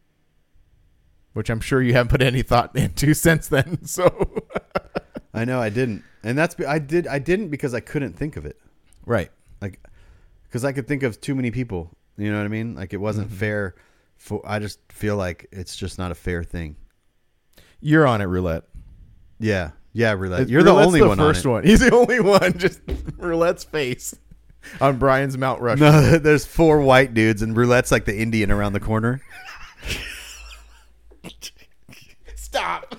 Speaker 4: which I'm sure you haven't put any thought into since then. So
Speaker 1: I know I didn't. And that's I did I didn't because I couldn't think of it.
Speaker 4: right.
Speaker 1: Like cuz I could think of too many people, you know what I mean? Like it wasn't
Speaker 4: Mm-hmm.
Speaker 1: fair for I just feel like it's just not a fair thing.
Speaker 4: You're on it, Roulette.
Speaker 1: Yeah. Yeah, roulette.
Speaker 4: It's-
Speaker 1: You're the
Speaker 4: Roulette's
Speaker 1: only
Speaker 4: the
Speaker 1: one
Speaker 4: first
Speaker 1: on it.
Speaker 4: one. He's the only one. Just Roulette's face on Brian's Mount Rushmore.
Speaker 1: No, there's four white dudes and roulette's like the Indian around the corner.
Speaker 4: Stop.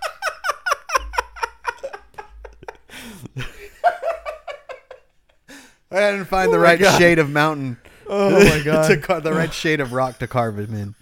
Speaker 1: I didn't find the
Speaker 4: my
Speaker 1: right
Speaker 4: God.
Speaker 1: shade of mountain.
Speaker 4: Oh my God.
Speaker 1: to car- the right shade of rock to carve him in.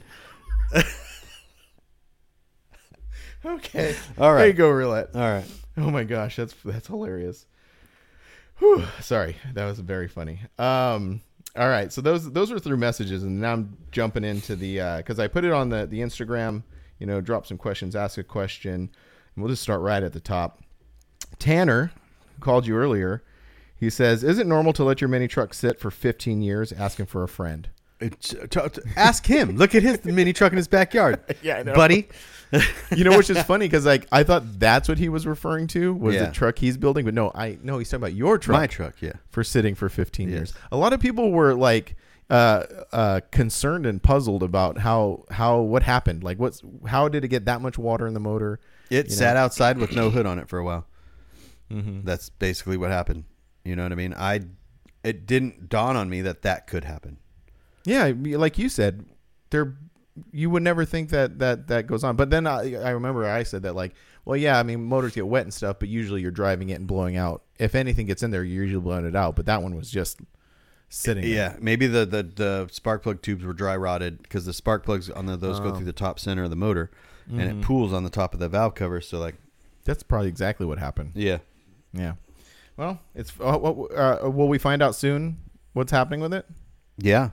Speaker 4: Okay.
Speaker 1: All right.
Speaker 4: There you go, Roulette.
Speaker 1: All right.
Speaker 4: Oh my gosh, that's that's hilarious. Whew, sorry, that was very funny. Um, all right, so those those are through messages, and now I'm jumping into the because I put it on the the Instagram. You know, drop some questions, ask a question, and we'll just start right at the top. Tanner, who called you earlier, he says, "Is it normal to let your mini truck sit for fifteen years, asking for a friend?"
Speaker 1: It's, t- t- ask him. Look at his mini truck in his backyard.
Speaker 4: Yeah, I know.
Speaker 1: buddy.
Speaker 4: You know, which is funny because like I thought that's what he was referring to was
Speaker 1: Yeah.
Speaker 4: the truck he's building, but no, I no, he's talking about your truck.
Speaker 1: My truck, yeah.
Speaker 4: For sitting for fifteen years.
Speaker 1: Yes.
Speaker 4: A lot of people were like uh, uh, concerned and puzzled about how how what happened. Like what's how did it get that much water in the motor?
Speaker 1: It
Speaker 4: You
Speaker 1: sat
Speaker 4: know?
Speaker 1: outside with no hood on it for a while.
Speaker 4: Mm-hmm.
Speaker 1: That's basically what happened. You know what I mean? I it didn't dawn on me that that could happen.
Speaker 4: Yeah, like you said, there you would never think that that that goes on. But then I, I remember I said that like, well, yeah, I mean motors get wet and stuff, but usually you're driving it and blowing out. If anything gets in there, you're usually blowing it out. But that one was just sitting. there.
Speaker 1: Yeah, maybe the, the, the spark plug tubes were dry rotted because the spark plugs on the, those go
Speaker 4: Oh.
Speaker 1: through the top center of the motor, and
Speaker 4: Mhm.
Speaker 1: it pools on the top of the valve cover. So like,
Speaker 4: That's probably exactly what happened.
Speaker 1: yeah,
Speaker 4: Yeah. Well, it's uh, what- uh, will we find out soon what's happening with it?
Speaker 1: yeah.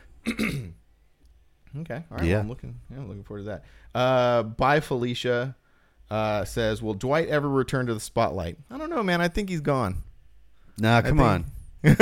Speaker 4: Okay. All right.
Speaker 1: Yeah.
Speaker 4: Well, I'm looking. Yeah, I'm looking forward to that. Uh, Bye Felicia uh, says, "Will Dwight ever return to the spotlight?" I don't know, man. I think he's gone.
Speaker 1: Nah, come
Speaker 4: think-
Speaker 1: on.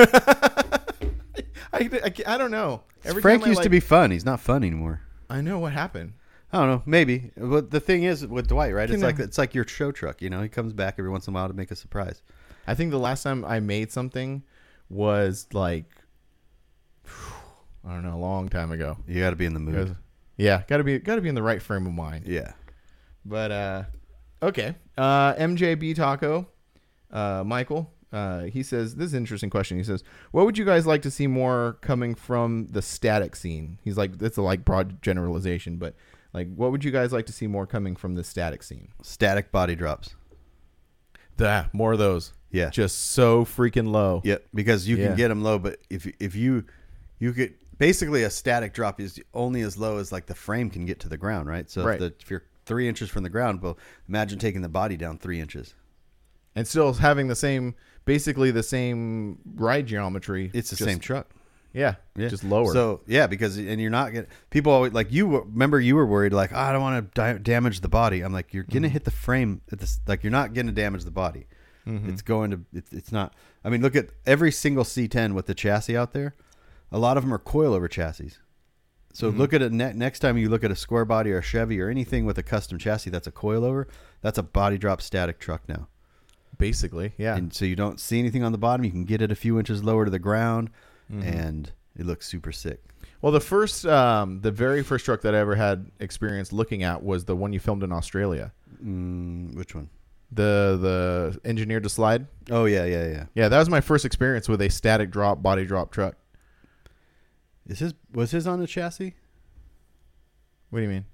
Speaker 4: I, I, I don't know. Every
Speaker 1: Frank
Speaker 4: time I,
Speaker 1: used to
Speaker 4: like-
Speaker 1: be fun. He's not fun anymore.
Speaker 4: I know what happened.
Speaker 1: I don't know. Maybe. But the thing is with Dwight, right? It's
Speaker 4: You know.
Speaker 1: like it's like your show truck. You know, he comes back every once in a while to make a surprise.
Speaker 4: I think the last time I made something was like, I don't know, a long time ago.
Speaker 1: You got to be in the mood.
Speaker 4: Because- yeah, gotta be gotta be in the right frame of mind.
Speaker 1: Yeah.
Speaker 4: But uh, okay, uh, M J B Taco, uh, Michael. Uh, he says this is an interesting question. He says, "What would you guys like to see more coming from the static scene?" He's like, "That's a like broad generalization, but like, what would you guys like to see more coming from the static scene?"
Speaker 1: Static body drops.
Speaker 4: The more of those,
Speaker 1: Yeah.
Speaker 4: just so freaking low.
Speaker 1: Yeah, because you
Speaker 4: Yeah.
Speaker 1: can get them low, but if if you you could basically a static drop is only as low as like the frame can get to the ground, right? So
Speaker 4: Right.
Speaker 1: If, the, if you're three inches from the ground, well, imagine taking the body down three inches.
Speaker 4: And still having the same, basically the same ride geometry.
Speaker 1: It's the
Speaker 4: just-
Speaker 1: same truck.
Speaker 4: Yeah,
Speaker 1: Yeah.
Speaker 4: just lower.
Speaker 1: So yeah, because and you're not gonna people always like you were- remember you were worried like oh, I don't want to di- damage the body. I'm like you're gonna
Speaker 4: Mm-hmm.
Speaker 1: hit the frame at this like you're not gonna damage the body.
Speaker 4: Mm-hmm.
Speaker 1: It's going to it's, it's not. I mean look at every single C ten with the chassis out there. A lot of them are coilover chassis. So
Speaker 4: Mhm.
Speaker 1: look at it ne- next time you look at a square body or a Chevy or anything with a custom chassis that's a coilover. That's a body drop static truck now.
Speaker 4: basically, yeah.
Speaker 1: And so you don't see anything on the bottom. You can get it a few inches lower to the ground,
Speaker 4: Mhm.
Speaker 1: and it looks super sick.
Speaker 4: Well, the first, um, the very first truck that I ever had experience looking at was the one you filmed in Australia.
Speaker 1: Mm, which one?
Speaker 4: The the engineered to slide.
Speaker 1: Oh yeah, yeah, yeah.
Speaker 4: Yeah, that was my first experience with a static drop body drop truck.
Speaker 1: Is his was his on the chassis?
Speaker 4: What do you mean?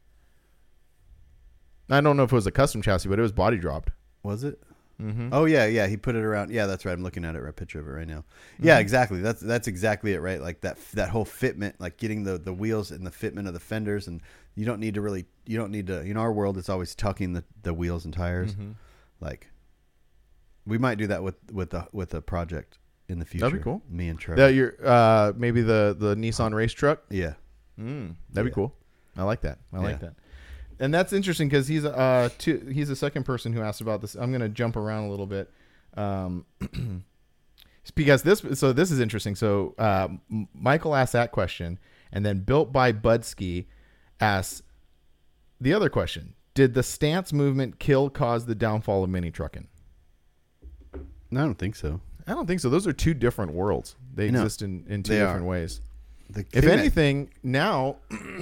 Speaker 4: I don't know if it was a custom chassis, but it was body dropped.
Speaker 1: Was it?
Speaker 4: Mm-hmm.
Speaker 1: Oh yeah, yeah. He put it around. Yeah, that's right. I'm looking at it. Right, picture of it right now. Yeah, exactly. That's that's exactly it. Right, like that that whole fitment, like getting the the wheels and the fitment of the fenders, and you don't need to really. You don't need to. In our world, it's always tucking the, the wheels and tires.
Speaker 4: Mhm.
Speaker 1: Like, we might do that with with the with a project in the future.
Speaker 4: That'd be cool.
Speaker 1: Me and Trevor.
Speaker 4: That your uh maybe the the Nissan race truck.
Speaker 1: yeah.
Speaker 4: Mm, that'd be
Speaker 1: Yeah.
Speaker 4: cool. I like that. I like
Speaker 1: Yeah.
Speaker 4: that. And that's interesting because he's uh two, he's the second person who asked about this. I'm gonna jump around a little bit, um, because this so this is interesting. So uh, M- Michael asked that question, and then Built by Budsky asks the other question: did the stance movement kill cause the downfall of mini trucking?
Speaker 1: No, I don't think so.
Speaker 4: I don't think so. Those are two different worlds. They
Speaker 1: No,
Speaker 4: exist in, in two
Speaker 1: they
Speaker 4: different
Speaker 1: are.
Speaker 4: ways.
Speaker 1: The
Speaker 4: If
Speaker 1: thing that-
Speaker 4: anything, now,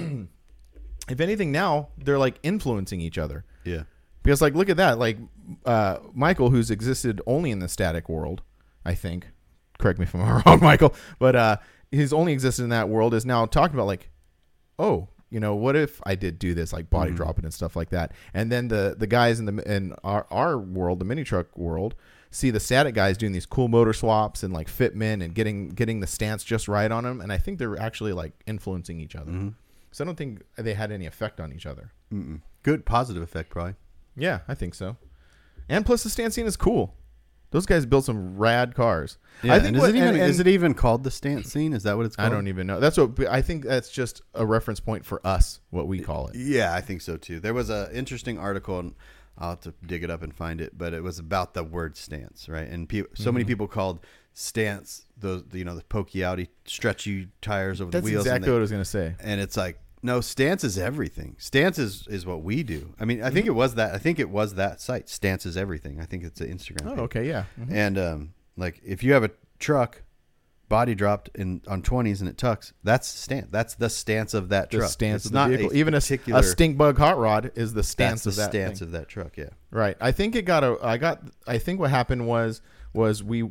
Speaker 4: if anything, now they're like influencing each other.
Speaker 1: yeah.
Speaker 4: Because, like, look at that. Like, uh, Michael, who's existed only in the static world, I think. Correct me if I'm wrong, Michael. But uh, he's only existed in that world is now talking about, like, oh, you know, what if I did do this, like body
Speaker 1: Mhm.
Speaker 4: dropping and stuff like that? And then the the guys in the in our our world, the mini truck world, see the static guys doing these cool motor swaps and like fitment and getting getting the stance just right on them. And I think they're actually like influencing each other.
Speaker 1: Mhm.
Speaker 4: So I don't think they had any effect on each other.
Speaker 1: Mm-mm. Good positive effect, probably.
Speaker 4: Yeah, I think so. And plus, the stance scene is cool. Those guys built some rad cars.
Speaker 1: Yeah,
Speaker 4: I think
Speaker 1: and is
Speaker 4: what-
Speaker 1: it even
Speaker 4: and- and-
Speaker 1: is it even called the stance scene? Is that what it's
Speaker 4: I
Speaker 1: called?
Speaker 4: don't even know. That's what I think. That's just a reference point for us, what we call it.
Speaker 1: Yeah, I think so too. There was an interesting article, and I'll have to dig it up and find it, but it was about the word stance, right? And pe- so many
Speaker 4: Mhm.
Speaker 1: people called stance those, you know, the pokey outy, stretchy tires over
Speaker 4: That's
Speaker 1: the wheels.
Speaker 4: exactly
Speaker 1: and,
Speaker 4: what I was gonna say.
Speaker 1: they- and it's like, no, stance is everything. Stance is, is what we do. I mean, I think it was that. I think it was that site. Stance is everything. I think it's an Instagram.
Speaker 4: Oh,
Speaker 1: page.
Speaker 4: okay, yeah. Mhm.
Speaker 1: And um, like if you have a truck body dropped in on twenties and it tucks, that's stance. That's the stance of that
Speaker 4: The
Speaker 1: truck.
Speaker 4: stance
Speaker 1: It's
Speaker 4: of the
Speaker 1: not
Speaker 4: vehicle.
Speaker 1: a
Speaker 4: Even a,
Speaker 1: particular,
Speaker 4: a stink bug hot rod is the stance
Speaker 1: that's the
Speaker 4: of that
Speaker 1: stance
Speaker 4: thing.
Speaker 1: of that truck. Yeah.
Speaker 4: Right. I think it got a. I got. I think what happened was was we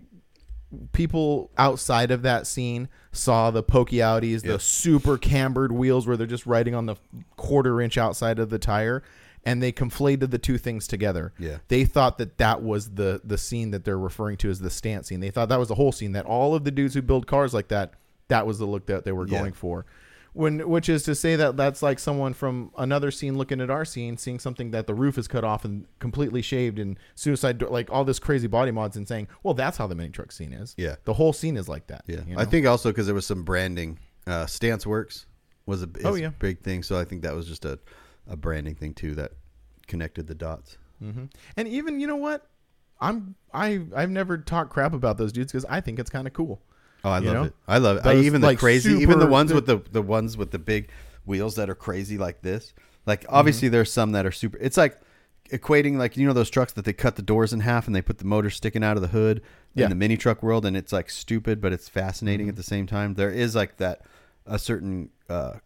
Speaker 4: people outside of that scene saw the pokey outies, the
Speaker 1: Yep.
Speaker 4: super cambered wheels where they're just riding on the quarter inch outside of the tire, and they conflated the two things together.
Speaker 1: Yeah.
Speaker 4: They thought that that was the the scene that they're referring to as the stance scene. They thought that was the whole scene. That all of the dudes who build cars like that, that was the look that they were
Speaker 1: Yeah.
Speaker 4: going for. When, which is to say that that's like someone from another scene looking at our scene, seeing something that the roof is cut off and completely shaved and suicide, door- like all this crazy body mods, and saying, "Well, that's how the mini truck scene is."
Speaker 1: Yeah.
Speaker 4: the whole scene is like that.
Speaker 1: Yeah.
Speaker 4: you
Speaker 1: I
Speaker 4: know?
Speaker 1: think also because there was some branding. Uh, Stance Works was a, is
Speaker 4: Oh, yeah.
Speaker 1: a big thing. So I think that was just a, a branding thing too that connected the dots.
Speaker 4: Mhm. And even you know what, I'm I I've never talked crap about those dudes because I think it's kind of cool.
Speaker 1: Oh, I
Speaker 4: You
Speaker 1: love
Speaker 4: know?
Speaker 1: it. I love it. I,
Speaker 4: Those,
Speaker 1: even the
Speaker 4: like,
Speaker 1: crazy, even the
Speaker 4: super-
Speaker 1: ones
Speaker 4: the-
Speaker 1: with the the ones with the big wheels that are crazy like this. Like
Speaker 4: Mm-hmm.
Speaker 1: obviously there's some that are super. It's like equating like you know those trucks that they cut the doors in half and they put the motor sticking out of the hood
Speaker 4: Yeah.
Speaker 1: in the mini truck world, and it's like stupid but it's fascinating
Speaker 4: Mhm.
Speaker 1: at the same time. There is like that a certain uh,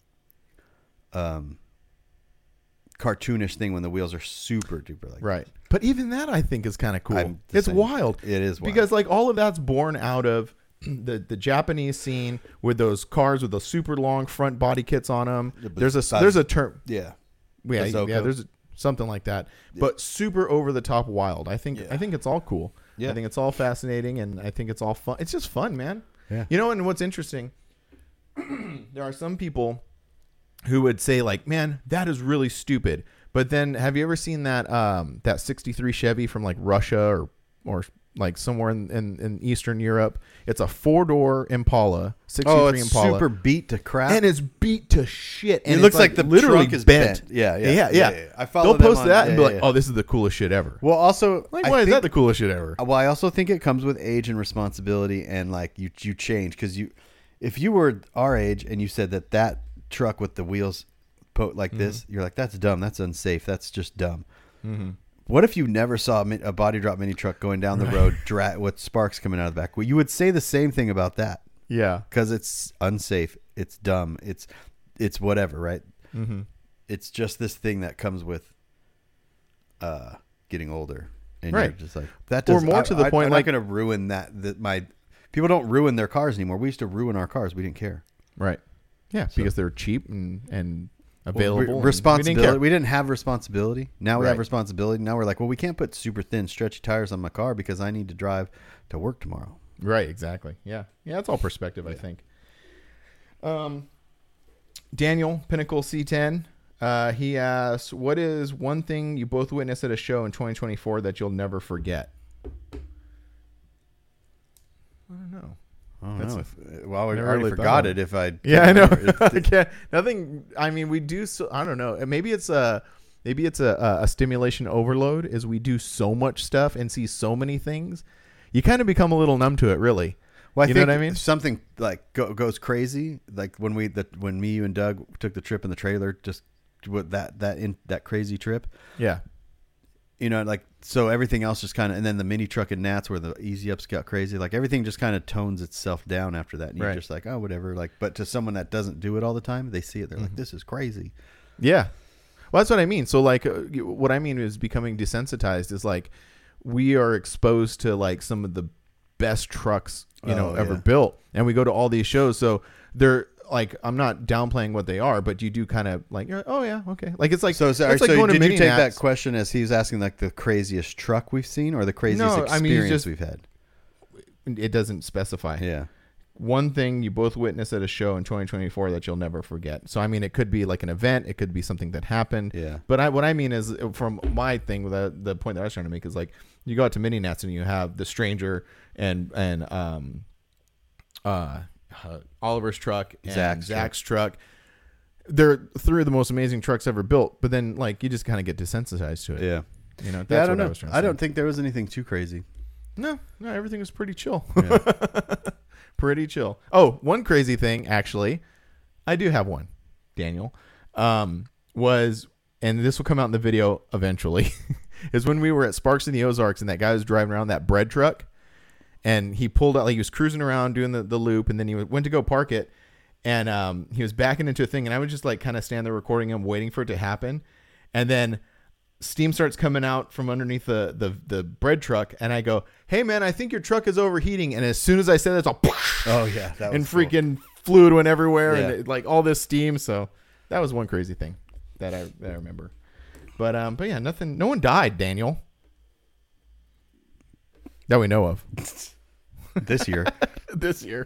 Speaker 1: um cartoonish thing when the wheels are super duper like
Speaker 4: Right. But even that I think is kind of cool.
Speaker 1: I'm the
Speaker 4: It's
Speaker 1: same.
Speaker 4: wild.
Speaker 1: It is wild.
Speaker 4: Because like all of that's born out of the the Japanese scene with those cars with those super long front body kits on them.
Speaker 1: The
Speaker 4: There's a
Speaker 1: Baz-
Speaker 4: there's a term
Speaker 1: yeah
Speaker 4: yeah,
Speaker 1: Bazooka.
Speaker 4: yeah there's a, something like that. But super over the top wild. I think
Speaker 1: Yeah.
Speaker 4: I think it's all cool.
Speaker 1: Yeah.
Speaker 4: I think it's all fascinating and I think it's all fun. It's just fun, man.
Speaker 1: Yeah.
Speaker 4: You know, and what's interesting, there are some people who would say like, "Man, that is really stupid." But then, have you ever seen that um, that sixty-three Chevy from like Russia or or like somewhere in, in, in Eastern Europe. It's a four door Impala, sixty-three
Speaker 1: Oh, it's
Speaker 4: Impala,
Speaker 1: super beat to crap.
Speaker 4: and it's beat to shit. And
Speaker 1: it
Speaker 4: it's
Speaker 1: looks like, the
Speaker 4: literally
Speaker 1: trunk is
Speaker 4: bent.
Speaker 1: bent. Yeah, yeah,
Speaker 4: yeah, yeah.
Speaker 1: yeah, yeah. I follow
Speaker 4: They'll
Speaker 1: them
Speaker 4: post
Speaker 1: on-
Speaker 4: that and be
Speaker 1: yeah,
Speaker 4: like,
Speaker 1: yeah.
Speaker 4: "Oh, this is the coolest shit ever."
Speaker 1: Well, also,
Speaker 4: Like,
Speaker 1: I
Speaker 4: why is
Speaker 1: think-
Speaker 4: that the coolest shit ever?
Speaker 1: Well, I also think it comes with age and responsibility, and like you, you change because you, if you were our age and you said that that truck with the wheels, po- like this, you're like, that's dumb, that's unsafe, that's just dumb.
Speaker 4: Mm-hmm.
Speaker 1: What if you never saw a, mi- a body drop mini truck going down the road dra- with sparks coming out of the back? Well, you would say the same thing about that
Speaker 4: Yeah.
Speaker 1: because it's unsafe, it's dumb, it's it's whatever, right?
Speaker 4: Mm-hmm.
Speaker 1: It's just this thing that comes with uh, getting older, and
Speaker 4: Right.
Speaker 1: you're just like that.
Speaker 4: Or
Speaker 1: Does,
Speaker 4: more
Speaker 1: I-
Speaker 4: to the
Speaker 1: I,
Speaker 4: point,
Speaker 1: I'm
Speaker 4: like-
Speaker 1: not going to ruin that. That my people don't ruin their cars anymore. We used to ruin our cars. We didn't care.
Speaker 4: Right. Yeah,
Speaker 1: So-
Speaker 4: because they're cheap and and
Speaker 1: Well,
Speaker 4: available.
Speaker 1: re-
Speaker 4: and we didn't
Speaker 1: responsibility.
Speaker 4: care.
Speaker 1: We didn't have responsibility. Now we
Speaker 4: Right.
Speaker 1: have responsibility. Now we're like, well, we can't put super thin, stretchy tires on my car because I need to drive to work tomorrow.
Speaker 4: Right, exactly. Yeah. Yeah, it's all perspective, I think. Um Daniel, Pinnacle C ten, uh, he asks, what is one thing you both witnessed at a show in twenty twenty-four that you'll never forget? I don't know.
Speaker 1: I don't
Speaker 4: That's
Speaker 1: know.
Speaker 4: a-
Speaker 1: If, well, I
Speaker 4: never
Speaker 1: already
Speaker 4: really thought
Speaker 1: forgot
Speaker 4: of
Speaker 1: it. If I
Speaker 4: Yeah, I know.
Speaker 1: remember.
Speaker 4: I can't, nothing. I mean, we do. So, I don't know. Maybe it's a maybe it's a, a stimulation overload. Is we do so much stuff and see so many things, you kind of become a little numb to it. Really.
Speaker 1: Well, I
Speaker 4: You
Speaker 1: think
Speaker 4: know what I mean?
Speaker 1: if something like go, goes crazy, like when we the, when me, you, and Doug took the trip in the trailer, just with that that in that crazy trip,
Speaker 4: Yeah.
Speaker 1: you know, like so everything else just kind of, and then the mini truck and Nats where the easy ups got crazy, like everything just kind of tones itself down after that, and you're
Speaker 4: Right.
Speaker 1: just like, oh, whatever. Like, but to someone that doesn't do it all the time, they see it, they're
Speaker 4: Mm-hmm.
Speaker 1: like, this is crazy.
Speaker 4: Yeah. Well, that's what I mean. So, like, uh, you- what I mean is becoming desensitized is like we are exposed to like some of the best trucks, you know,
Speaker 1: Oh,
Speaker 4: ever
Speaker 1: yeah.
Speaker 4: built, and we go to all these shows. So they're like, I'm not downplaying what they are, but you do kind of like, you're like, oh yeah, okay. Like it's like
Speaker 1: So, sorry,
Speaker 4: it's like
Speaker 1: so
Speaker 4: going to
Speaker 1: did you
Speaker 4: mini
Speaker 1: take
Speaker 4: nats.
Speaker 1: that question as he's asking like the craziest truck we've seen or the craziest
Speaker 4: No, I
Speaker 1: experience
Speaker 4: mean, he's just-
Speaker 1: we've had?
Speaker 4: It doesn't specify.
Speaker 1: Yeah.
Speaker 4: One thing you both witnessed at a show in twenty twenty-four that you'll never forget. So I mean, it could be like an event, it could be something that happened.
Speaker 1: Yeah.
Speaker 4: But I, what I mean is, from my thing, the the point that I was trying to make is like you go out to mini nats and you have the Stranger and and um uh, uh Oliver's truck and
Speaker 1: Zach's
Speaker 4: Zach's, truck. They're three of the most amazing trucks ever built. But then like you just kind of get desensitized to it.
Speaker 1: Yeah.
Speaker 4: You know. That's
Speaker 1: Yeah, I don't
Speaker 4: what
Speaker 1: know.
Speaker 4: I was trying to
Speaker 1: I
Speaker 4: say.
Speaker 1: don't think there was anything too crazy.
Speaker 4: No, no, everything was pretty chill.
Speaker 1: Yeah.
Speaker 4: Pretty chill. Oh, one crazy thing, actually, I do have one, Daniel, um, was, and this will come out in the video eventually, is when we were at Sparks in the Ozarks and that guy was driving around that bread truck and he pulled out, like he was cruising around doing the, the loop and then he went to go park it and um, he was backing into a thing and I would just like kind of stand there recording him, waiting for it to happen. And then steam starts coming out from underneath the, the, the bread truck. And I go, hey man, I think your truck is overheating. And as soon as I said that, it's all
Speaker 1: Oh yeah. That was
Speaker 4: and
Speaker 1: cool.
Speaker 4: freaking fluid went everywhere
Speaker 1: Yeah.
Speaker 4: and it, like all this steam. So that was one crazy thing that I, that I remember. But, um, but yeah, nothing, no one died, Daniel, that we know of
Speaker 1: this year.
Speaker 4: this year.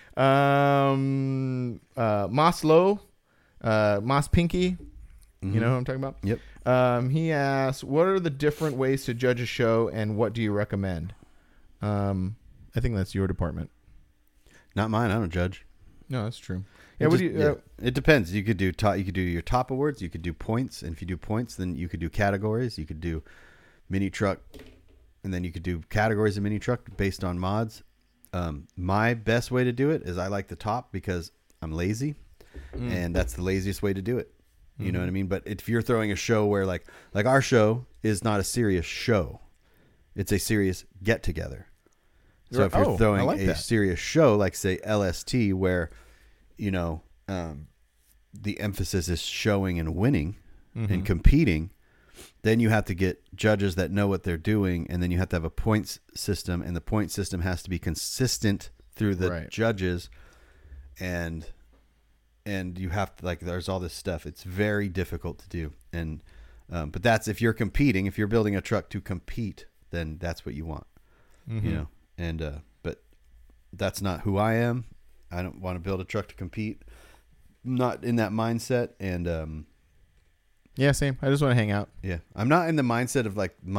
Speaker 4: Um, uh, Moss Low, uh, Moss Pinky, you know who I'm talking about?
Speaker 1: Yep.
Speaker 4: Um, he asks, what are the different ways to judge a show and what do you recommend? Um, I think that's your department.
Speaker 1: Not mine. I don't judge.
Speaker 4: No, that's true.
Speaker 1: It
Speaker 4: Yeah, what
Speaker 1: just-
Speaker 4: do you,
Speaker 1: yeah.
Speaker 4: uh,
Speaker 1: It depends. You could do top. You could do your top awards. You could do points, and if you do points, then you could do categories. You could do mini truck, and then you could do categories of mini truck based on mods. Um, my best way to do it is I like the top because I'm lazy,
Speaker 4: Mm.
Speaker 1: and that's the laziest way to do it. You mm-hmm. know what I mean? But if you're throwing a show where like like our show is not a serious show, it's a serious get together. So if you're
Speaker 4: Oh, I
Speaker 1: throwing
Speaker 4: like
Speaker 1: a
Speaker 4: that.
Speaker 1: serious show like say L S T where you know um, the emphasis is showing and winning
Speaker 4: Mm-hmm.
Speaker 1: and competing, then you have to get judges that know what they're doing, and then you have to have a points system, and the point system has to be consistent through the
Speaker 4: Right.
Speaker 1: judges, and and you have to like there's all this stuff. It's very difficult to do, and um, but that's if you're competing. If you're building a truck to compete, then that's what you want,
Speaker 4: Mm-hmm.
Speaker 1: you know. And uh, but that's not who I am. I don't want to build a truck to compete. I'm not in that mindset, and um,
Speaker 4: yeah, same. I just want to hang out.
Speaker 1: yeah, I'm not in the mindset of like mine's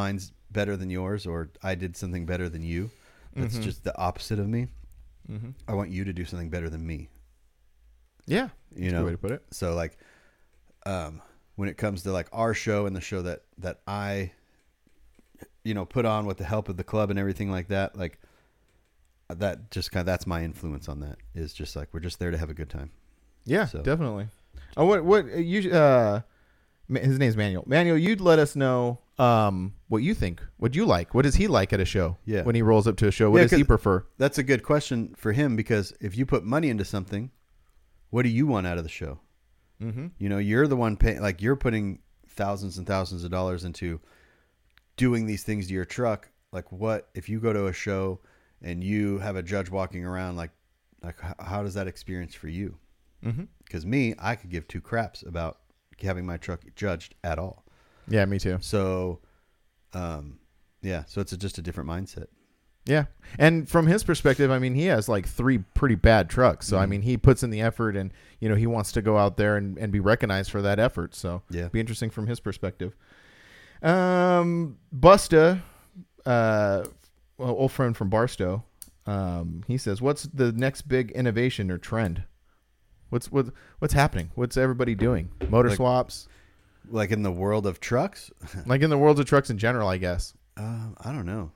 Speaker 1: better than yours, or I did something better than you. That's
Speaker 4: Mm-hmm.
Speaker 1: just the opposite of me.
Speaker 4: Mm-hmm.
Speaker 1: I want you to do something better than me.
Speaker 4: Yeah.
Speaker 1: You
Speaker 4: That's a
Speaker 1: know,
Speaker 4: good way to put it.
Speaker 1: so like, um, when it comes to like our show and the show that, that I, you know, put on with the help of the club and everything like that, like that just kind of, that's my influence on that, is just like, we're just there to have a good time.
Speaker 4: Yeah,
Speaker 1: So-
Speaker 4: definitely. Oh, what what you uh, Ma- his name's Manuel. Manuel, you'd let us know um what you think. What you like? What does he like at a show?
Speaker 1: Yeah.
Speaker 4: When he rolls up to a show, what
Speaker 1: Yeah,
Speaker 4: does he
Speaker 1: 'cause-
Speaker 4: prefer?
Speaker 1: That's a good question for him, because if you put money into something, what do you want out of the show?
Speaker 4: Mm-hmm.
Speaker 1: You know, you're the one paying, like you're putting thousands and thousands of dollars into doing these things to your truck. Like, what if you go to a show and you have a judge walking around? Like, like h- how does that experience for you?
Speaker 4: Mm-hmm.
Speaker 1: Because me, I could give two craps about having my truck judged at all.
Speaker 4: Yeah, me too.
Speaker 1: So, um, yeah, so it's a, just a different mindset.
Speaker 4: Yeah. And from his perspective, I mean, he has like three pretty bad trucks. So, I
Speaker 1: Mhm.
Speaker 4: mean, he puts in the effort and, you know, he wants to go out there and, and be recognized for that effort. So,
Speaker 1: Yeah.
Speaker 4: be interesting from his perspective. Um, Busta, uh, well, old friend from Barstow, um, he says, what's the next big innovation or trend? What's what, what's happening? What's everybody doing? Motor
Speaker 1: Like-
Speaker 4: swaps?
Speaker 1: Like in the world of trucks,
Speaker 4: Like in the world of trucks in general, I guess.
Speaker 1: uh, I don't know.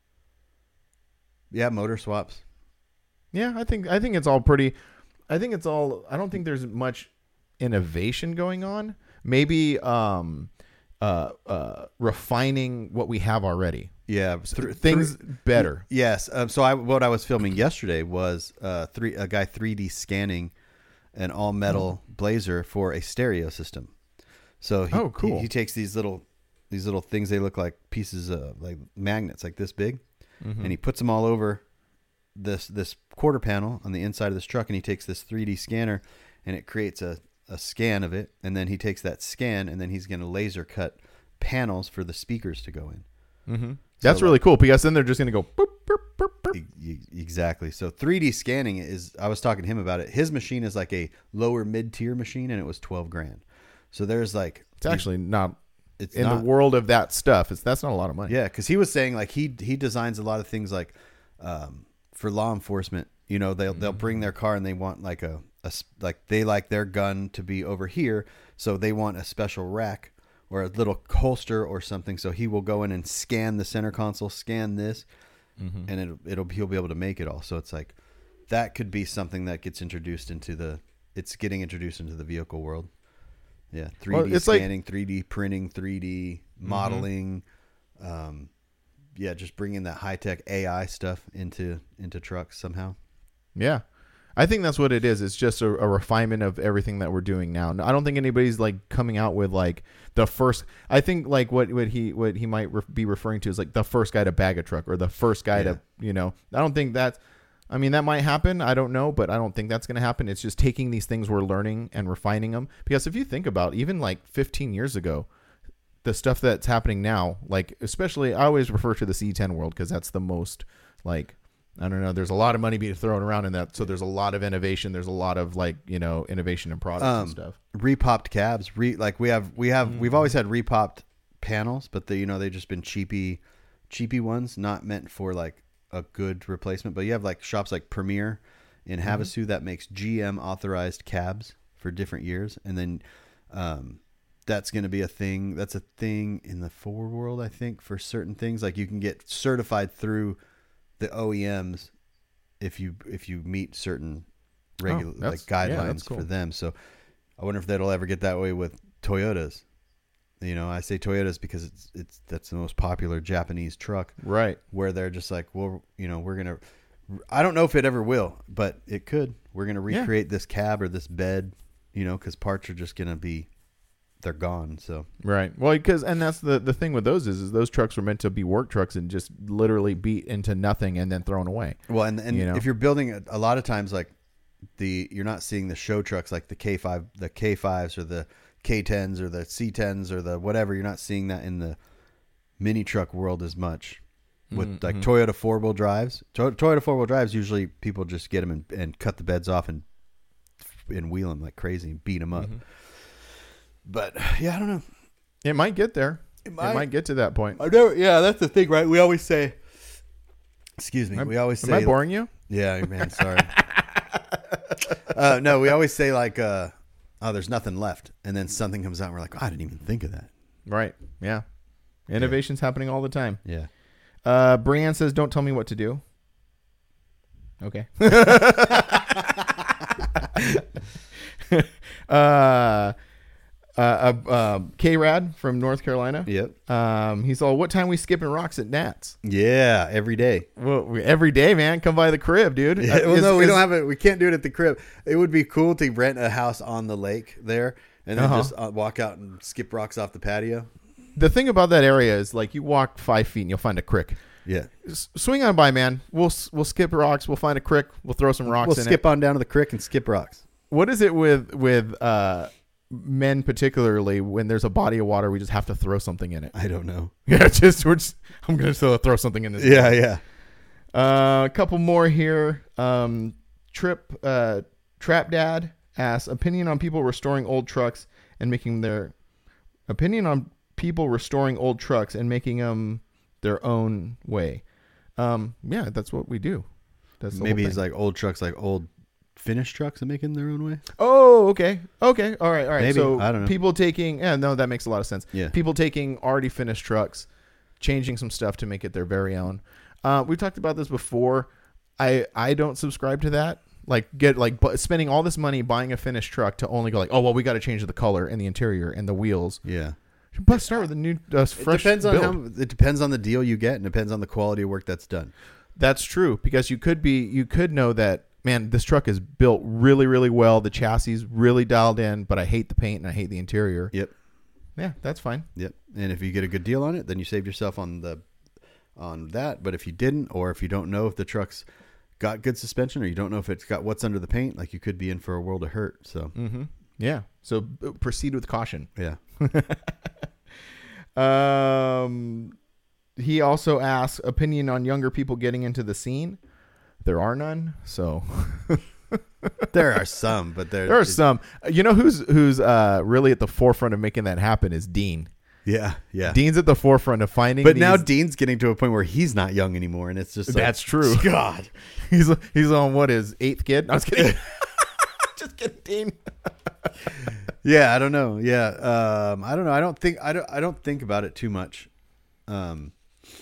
Speaker 1: Yeah, motor swaps.
Speaker 4: Yeah, I think I think it's all pretty. I think it's all. I don't think there's much innovation going on. Maybe um, uh, uh, refining what we have already.
Speaker 1: Yeah, th-
Speaker 4: Things
Speaker 1: three-
Speaker 4: better.
Speaker 1: Yes. Um, so I what I was filming yesterday was uh, three a guy three D scanning an all metal Blazer for a stereo system. So he,
Speaker 4: Oh, cool.
Speaker 1: He, he takes these little these little things. They look like pieces of like magnets, like this big,
Speaker 4: Mm-hmm.
Speaker 1: and he puts them all over this this quarter panel on the inside of this truck, and he takes this three D scanner, and it creates a a scan of it, and then he takes that scan, and then he's going to laser cut panels for the speakers to go in.
Speaker 4: Mm-hmm.
Speaker 1: So,
Speaker 4: That's really cool because then they're just gonna go. Boop, boop, boop, boop.
Speaker 1: E- e- Exactly. So three D scanning is, I was talking to him about it. His machine is like a lower mid tier machine, and it was twelve grand. So there's like,
Speaker 4: It's actually not
Speaker 1: it's
Speaker 4: in
Speaker 1: not,
Speaker 4: the world of that stuff. It's that's not a lot of money.
Speaker 1: yeah. Cause he was saying like he, he designs a lot of things like, um, for law enforcement, you know, they'll, they'll bring their car and they want like a, a, s- like they like their gun to be over here. So they want a special rack or a little holster or something. So he will go in and scan the center console, scan this,
Speaker 4: Mm-hmm.
Speaker 1: and it'll, it'll he'll be able to make it all. So it's like that could be something that gets introduced into the it's getting introduced into the vehicle world. Yeah, three D
Speaker 4: Well, it's like-
Speaker 1: scanning, three D printing, three D modeling. Um, yeah, just bringing that high tech A I stuff into into trucks somehow.
Speaker 4: Yeah. I think that's what it is. It's just a, a refinement of everything that we're doing now. I don't think anybody's like coming out with like the first. I think like what, what he what he might re- be referring to is like the first guy to bag a truck or the first guy
Speaker 1: Yeah.
Speaker 4: to, you know. I don't think that's. I mean, that might happen. I don't know, but I don't think that's going to happen. It's just taking these things we're learning and refining them. Because if you think about even like fifteen years ago, the stuff that's happening now, like especially, I always refer to the C ten world because that's the most like. I don't know. There's a lot of money being thrown around in that, so there's a lot of innovation. There's a lot of like you know innovation in products
Speaker 1: Um,
Speaker 4: and stuff.
Speaker 1: Repopped cabs, re like we have we have
Speaker 4: Mm.
Speaker 1: we've always had repopped panels, but they you know they've just been cheapy cheapy ones, not meant for like a good replacement. But you have like shops like Premier in
Speaker 4: Mm-hmm.
Speaker 1: Havasu that makes G M authorized cabs for different years, and then um, that's going to be a thing. That's a thing in the Ford world, I think, for certain things. Like you can get certified through the O E Ms if you if you meet certain regular
Speaker 4: Oh, that's-
Speaker 1: like
Speaker 4: yeah,
Speaker 1: guidelines
Speaker 4: that's cool.
Speaker 1: for them. So I wonder if that'll ever get that way with Toyotas. You know, I say Toyotas because it's it's that's the most popular Japanese truck,
Speaker 4: Right.
Speaker 1: where they're just like, well, you know, we're gonna. I don't know if it ever will, but it could. We're gonna
Speaker 4: Yeah.
Speaker 1: recreate this cab or this bed, you know, because parts are just gonna be, they're gone. So
Speaker 4: Right. Well, because and that's the the thing with those is, is those trucks were meant to be work trucks and just literally beat into nothing and then thrown away.
Speaker 1: well, and and
Speaker 4: You know?
Speaker 1: if you're building a, a lot of times like the you're not seeing the show trucks like the K five, the K fives or the K tens or the C tens or the whatever. You're not seeing that in the mini truck world as much. With like Toyota four wheel drives, to- Toyota four wheel drives, usually people just get them and, and cut the beds off and and wheel them like crazy and beat them up. But yeah, I don't know.
Speaker 4: It might get there. It might get to that point.
Speaker 1: I never, yeah, that's the thing, right? We always say, excuse me,
Speaker 4: Am,
Speaker 1: we always
Speaker 4: am
Speaker 1: say,
Speaker 4: I boring you?
Speaker 1: yeah, man, sorry. uh, no, we always say like, uh, oh, there's nothing left. And then something comes out and we're like, oh, I didn't even think of that.
Speaker 4: Right. Yeah. Innovation's yeah. happening all the time.
Speaker 1: Yeah.
Speaker 4: Uh, Brianne says, don't tell me what to do. Okay. uh, uh, uh, uh, K-Rad from North Carolina.
Speaker 1: Yep.
Speaker 4: Um, he's all, what time we skipping rocks at Nats?
Speaker 1: Yeah, every day.
Speaker 4: Well, we, every day, man. Come by the crib, dude.
Speaker 1: Yeah, well, is, no, we is, don't have it. We can't do it at the crib. It would be cool to rent a house on the lake there and then uh-huh. just uh, walk out and skip rocks off the patio.
Speaker 4: The thing about that area is, like, you walk five feet and you'll find a creek.
Speaker 1: Yeah.
Speaker 4: S- swing on by, man. We'll we'll skip rocks. We'll find a creek. We'll throw some rocks
Speaker 1: we'll
Speaker 4: in it.
Speaker 1: We'll skip on down to the creek and skip rocks.
Speaker 4: What is it with with uh, men particularly when there's a body of water, we just have to throw something in it?
Speaker 1: I don't know.
Speaker 4: Yeah, just we're just I'm gonna throw, throw something in this.
Speaker 1: Yeah, body. yeah.
Speaker 4: Uh, a couple more here. Um, Trip uh, Trap Dad asks opinion on people restoring old trucks and making their opinion on people restoring old trucks and making them their own way. Um, yeah, that's what we do. That's the
Speaker 1: maybe it's like old trucks, like old finished trucks, and making their own way.
Speaker 4: Oh, okay, okay, all right, all right.
Speaker 1: Maybe.
Speaker 4: So
Speaker 1: I don't know.
Speaker 4: People taking, yeah, no, that makes a lot of sense.
Speaker 1: Yeah,
Speaker 4: people taking already finished trucks, changing some stuff to make it their very own. Uh, we've talked about this before. I I don't subscribe to that. Like get like bu- spending all this money buying a finished truck to only go like, oh well, we got to change the color and the interior and the wheels.
Speaker 1: Yeah.
Speaker 4: But start with a new, uh, fresh.
Speaker 1: It depends on
Speaker 4: build.
Speaker 1: how. It depends on the deal you get, and depends on the quality of work that's done.
Speaker 4: That's true, because you could be, you could know that, man, this truck is built really, really well. The chassis is really dialed in, but I hate the paint and I hate the interior.
Speaker 1: Yep.
Speaker 4: Yeah, that's fine.
Speaker 1: Yep. And if you get a good deal on it, then you saved yourself on the, on that. But if you didn't, or if you don't know if the truck's got good suspension, or you don't know if it's got what's under the paint, like you could be in for a world of hurt. So.
Speaker 4: Mm-hmm. Yeah. So uh, proceed with caution.
Speaker 1: Yeah.
Speaker 4: Um, he also asks opinion on younger people getting into the scene. There are none, so
Speaker 1: there are some, but there
Speaker 4: there are some. You know who's who's uh really at the forefront of making that happen is Dean.
Speaker 1: Yeah, yeah.
Speaker 4: Dean's at the forefront of finding.
Speaker 1: But
Speaker 4: these...
Speaker 1: now Dean's getting to a point where he's not young anymore, and it's just like,
Speaker 4: that's true.
Speaker 1: God,
Speaker 4: he's he's on what his eighth kid. I was kidding. Just kidding, Dean.
Speaker 1: Yeah, I don't know. Yeah, um, I don't know. I don't think I don't I don't think about it too much, um,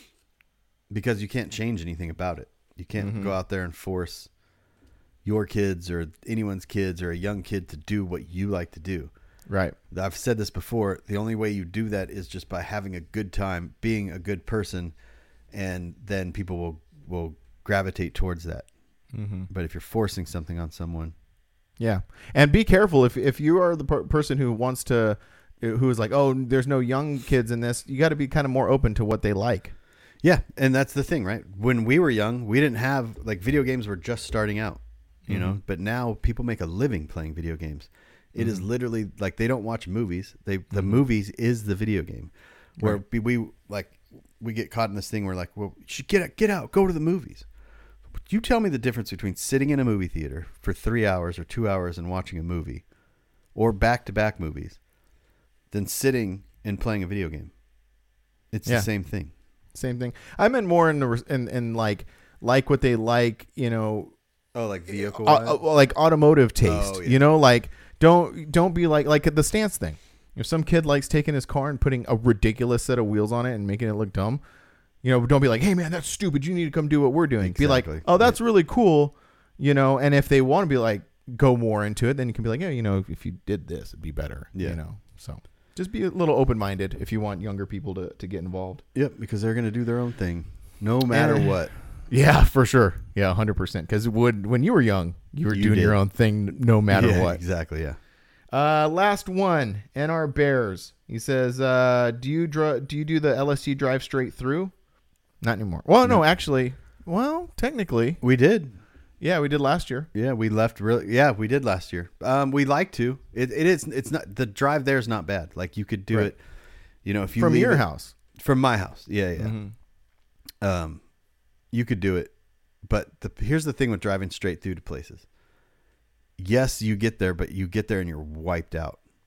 Speaker 1: because you can't change anything about it. You can't mm-hmm. go out there and force your kids or anyone's kids or a young kid to do what you like to do.
Speaker 4: Right.
Speaker 1: I've said this before. The only way you do that is just by having a good time, being a good person, and then people will will gravitate towards that. Mm-hmm. But if you're forcing something on someone.
Speaker 4: Yeah. And be careful if if you are the per- person who wants to, who is like, oh, there's no young kids in this, you got to be kind of more open to what they like.
Speaker 1: Yeah. And that's the thing, right? When we were young, we didn't have, like, video games were just starting out, you mm-hmm. know, but now people make a living playing video games. It mm-hmm. is literally like they don't watch movies. They The mm-hmm. movies is the video game where right. we, like, we get caught in this thing where, like, well, you should get out, get out, go to the movies. You tell me the difference between sitting in a movie theater for three hours or two hours and watching a movie, or back-to-back movies, than sitting and playing a video game. It's yeah. the same thing.
Speaker 4: Same thing. I meant more in the in, in like like what they like, you know.
Speaker 1: Oh, like vehicle,
Speaker 4: uh, uh, like automotive taste.
Speaker 1: Oh, yeah.
Speaker 4: You know, like don't don't be like like the stance thing. If some kid likes taking his car and putting a ridiculous set of wheels on it and making it look dumb. You know, don't be like, hey, man, that's stupid. You need to come do what we're doing. Exactly. Be like, oh, that's really cool. You know, and if they want to be like, go more into it, then you can be like, yeah, you know, if you did this, it'd be better. Yeah. You know, so just be a little open-minded if you want younger people to, to get involved.
Speaker 1: Yep, because they're going to do their own thing no matter and, what.
Speaker 4: Yeah, for sure. Yeah, one hundred percent. Because when you were young, you were you doing did. your own thing no matter
Speaker 1: yeah,
Speaker 4: what.
Speaker 1: Exactly, yeah.
Speaker 4: Uh, last one, N R Bears. He says, uh, do you dr- do you do the L S C drive straight through? Not anymore. Well, no, no, actually, well, technically.
Speaker 1: We did.
Speaker 4: Yeah, we did last year.
Speaker 1: Yeah, we left really. Yeah, we did last year. Um, we like to. It, it is. It's not the drive there is not bad. Like you could do right. it. You know, if you
Speaker 4: from
Speaker 1: leave
Speaker 4: your
Speaker 1: it,
Speaker 4: house,
Speaker 1: from my house. Yeah, yeah.
Speaker 4: Mm-hmm.
Speaker 1: Um, you could do it, but the here's the thing with driving straight through to places. Yes, you get there, but you get there and you're wiped out.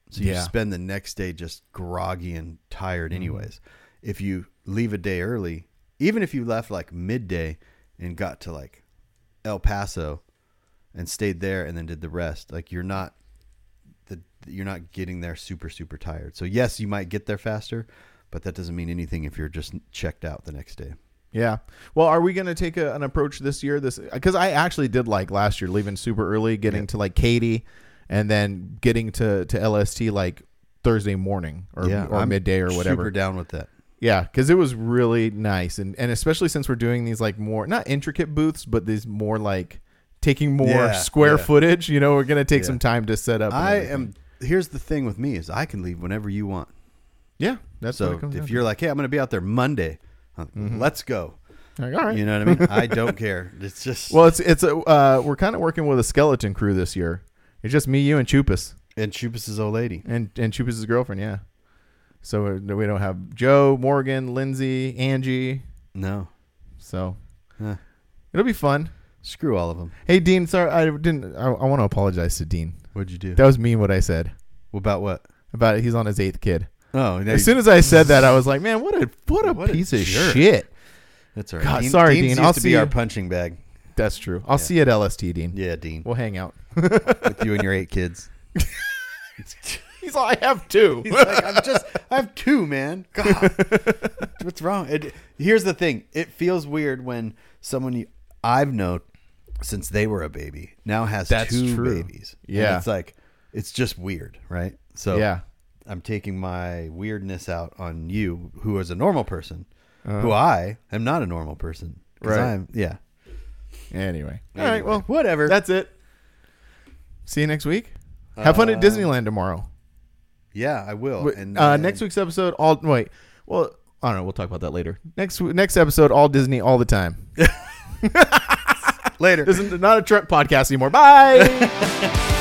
Speaker 1: So you
Speaker 4: Yeah.
Speaker 1: spend the next day just groggy and tired anyways. If you leave a day early, even if you left like midday and got to like El Paso and stayed there and then did the rest, like you're not the you're not getting there super super tired. So yes, you might get there faster, but that doesn't mean anything if you're just checked out the next day.
Speaker 4: Yeah. Well, are we going to take a, an approach this year? This because I actually did like last year, leaving super early, getting
Speaker 1: Yeah.
Speaker 4: to like Katy, and then getting to, to L S T like Thursday morning or, or
Speaker 1: I'm
Speaker 4: midday or whatever.
Speaker 1: Super down with that.
Speaker 4: Yeah, because it was really nice, and and especially since we're doing these like more not intricate booths, but these more like taking more
Speaker 1: Yeah,
Speaker 4: square
Speaker 1: yeah.
Speaker 4: footage. You know, we're going to take
Speaker 1: Yeah.
Speaker 4: some time to set up. and
Speaker 1: I
Speaker 4: everything.
Speaker 1: am. Here's the thing with me is I can leave whenever you want.
Speaker 4: Yeah, that's what
Speaker 1: So
Speaker 4: it comes down
Speaker 1: if
Speaker 4: to.
Speaker 1: you're like, hey, I'm going to be out there Monday, I'm like,
Speaker 4: Mm-hmm.
Speaker 1: let's go.
Speaker 4: Like, all right.
Speaker 1: You know what I mean? I don't care. It's just
Speaker 4: Well, it's it's a uh, we're kind of working with a skeleton crew this year. It's just me, you, and Chupas,
Speaker 1: and Chupas's old lady.
Speaker 4: and and Chupas's girlfriend. Yeah. So we we don't have Joe, Morgan, Lindsay, Angie.
Speaker 1: No,
Speaker 4: So
Speaker 1: Huh.
Speaker 4: it'll be fun.
Speaker 1: Screw all of them.
Speaker 4: Hey, Dean. Sorry, I didn't. I, I want to apologize to Dean.
Speaker 1: What'd you do?
Speaker 4: That was mean what I said
Speaker 1: About what?
Speaker 4: about it. He's on his eighth kid.
Speaker 1: Oh, now
Speaker 4: As
Speaker 1: you-
Speaker 4: soon as I said that, I was like, man, what a what a
Speaker 1: What a
Speaker 4: piece of
Speaker 1: jerk.
Speaker 4: shit.
Speaker 1: that's all right.
Speaker 4: God, sorry,
Speaker 1: Dean's
Speaker 4: Dean.
Speaker 1: used
Speaker 4: I'll
Speaker 1: to
Speaker 4: see
Speaker 1: be our
Speaker 4: you.
Speaker 1: punching bag.
Speaker 4: That's true. I'll
Speaker 1: Yeah.
Speaker 4: see you at L S T, Dean.
Speaker 1: Yeah, Dean.
Speaker 4: We'll hang out.
Speaker 1: With you and your eight kids.
Speaker 4: He's all, I have two.
Speaker 1: He's like, I'm just, I have two, man. God, what's wrong? It, here's the thing. It feels weird when someone you, I've known since they were a baby now has
Speaker 4: That's
Speaker 1: two
Speaker 4: true.
Speaker 1: babies. And
Speaker 4: Yeah.
Speaker 1: it's like, it's just weird, right? So
Speaker 4: Yeah.
Speaker 1: I'm taking my weirdness out on you, who is a normal person,
Speaker 4: Uh-huh.
Speaker 1: who I am not a normal person. 'Cause
Speaker 4: Right.
Speaker 1: I'm, yeah.
Speaker 4: Anyway. All
Speaker 1: Anyway,
Speaker 4: right. Well,
Speaker 1: whatever.
Speaker 4: that's it. See you next week. Have fun at
Speaker 1: Uh,
Speaker 4: Disneyland tomorrow.
Speaker 1: Yeah, I will.
Speaker 4: Wait,
Speaker 1: And
Speaker 4: uh,
Speaker 1: then-
Speaker 4: next week's episode, all wait. Well, I don't know. We'll talk about that later. Next w- next episode, all Disney, all the time.
Speaker 1: later.
Speaker 4: This is not a truck podcast anymore. Bye.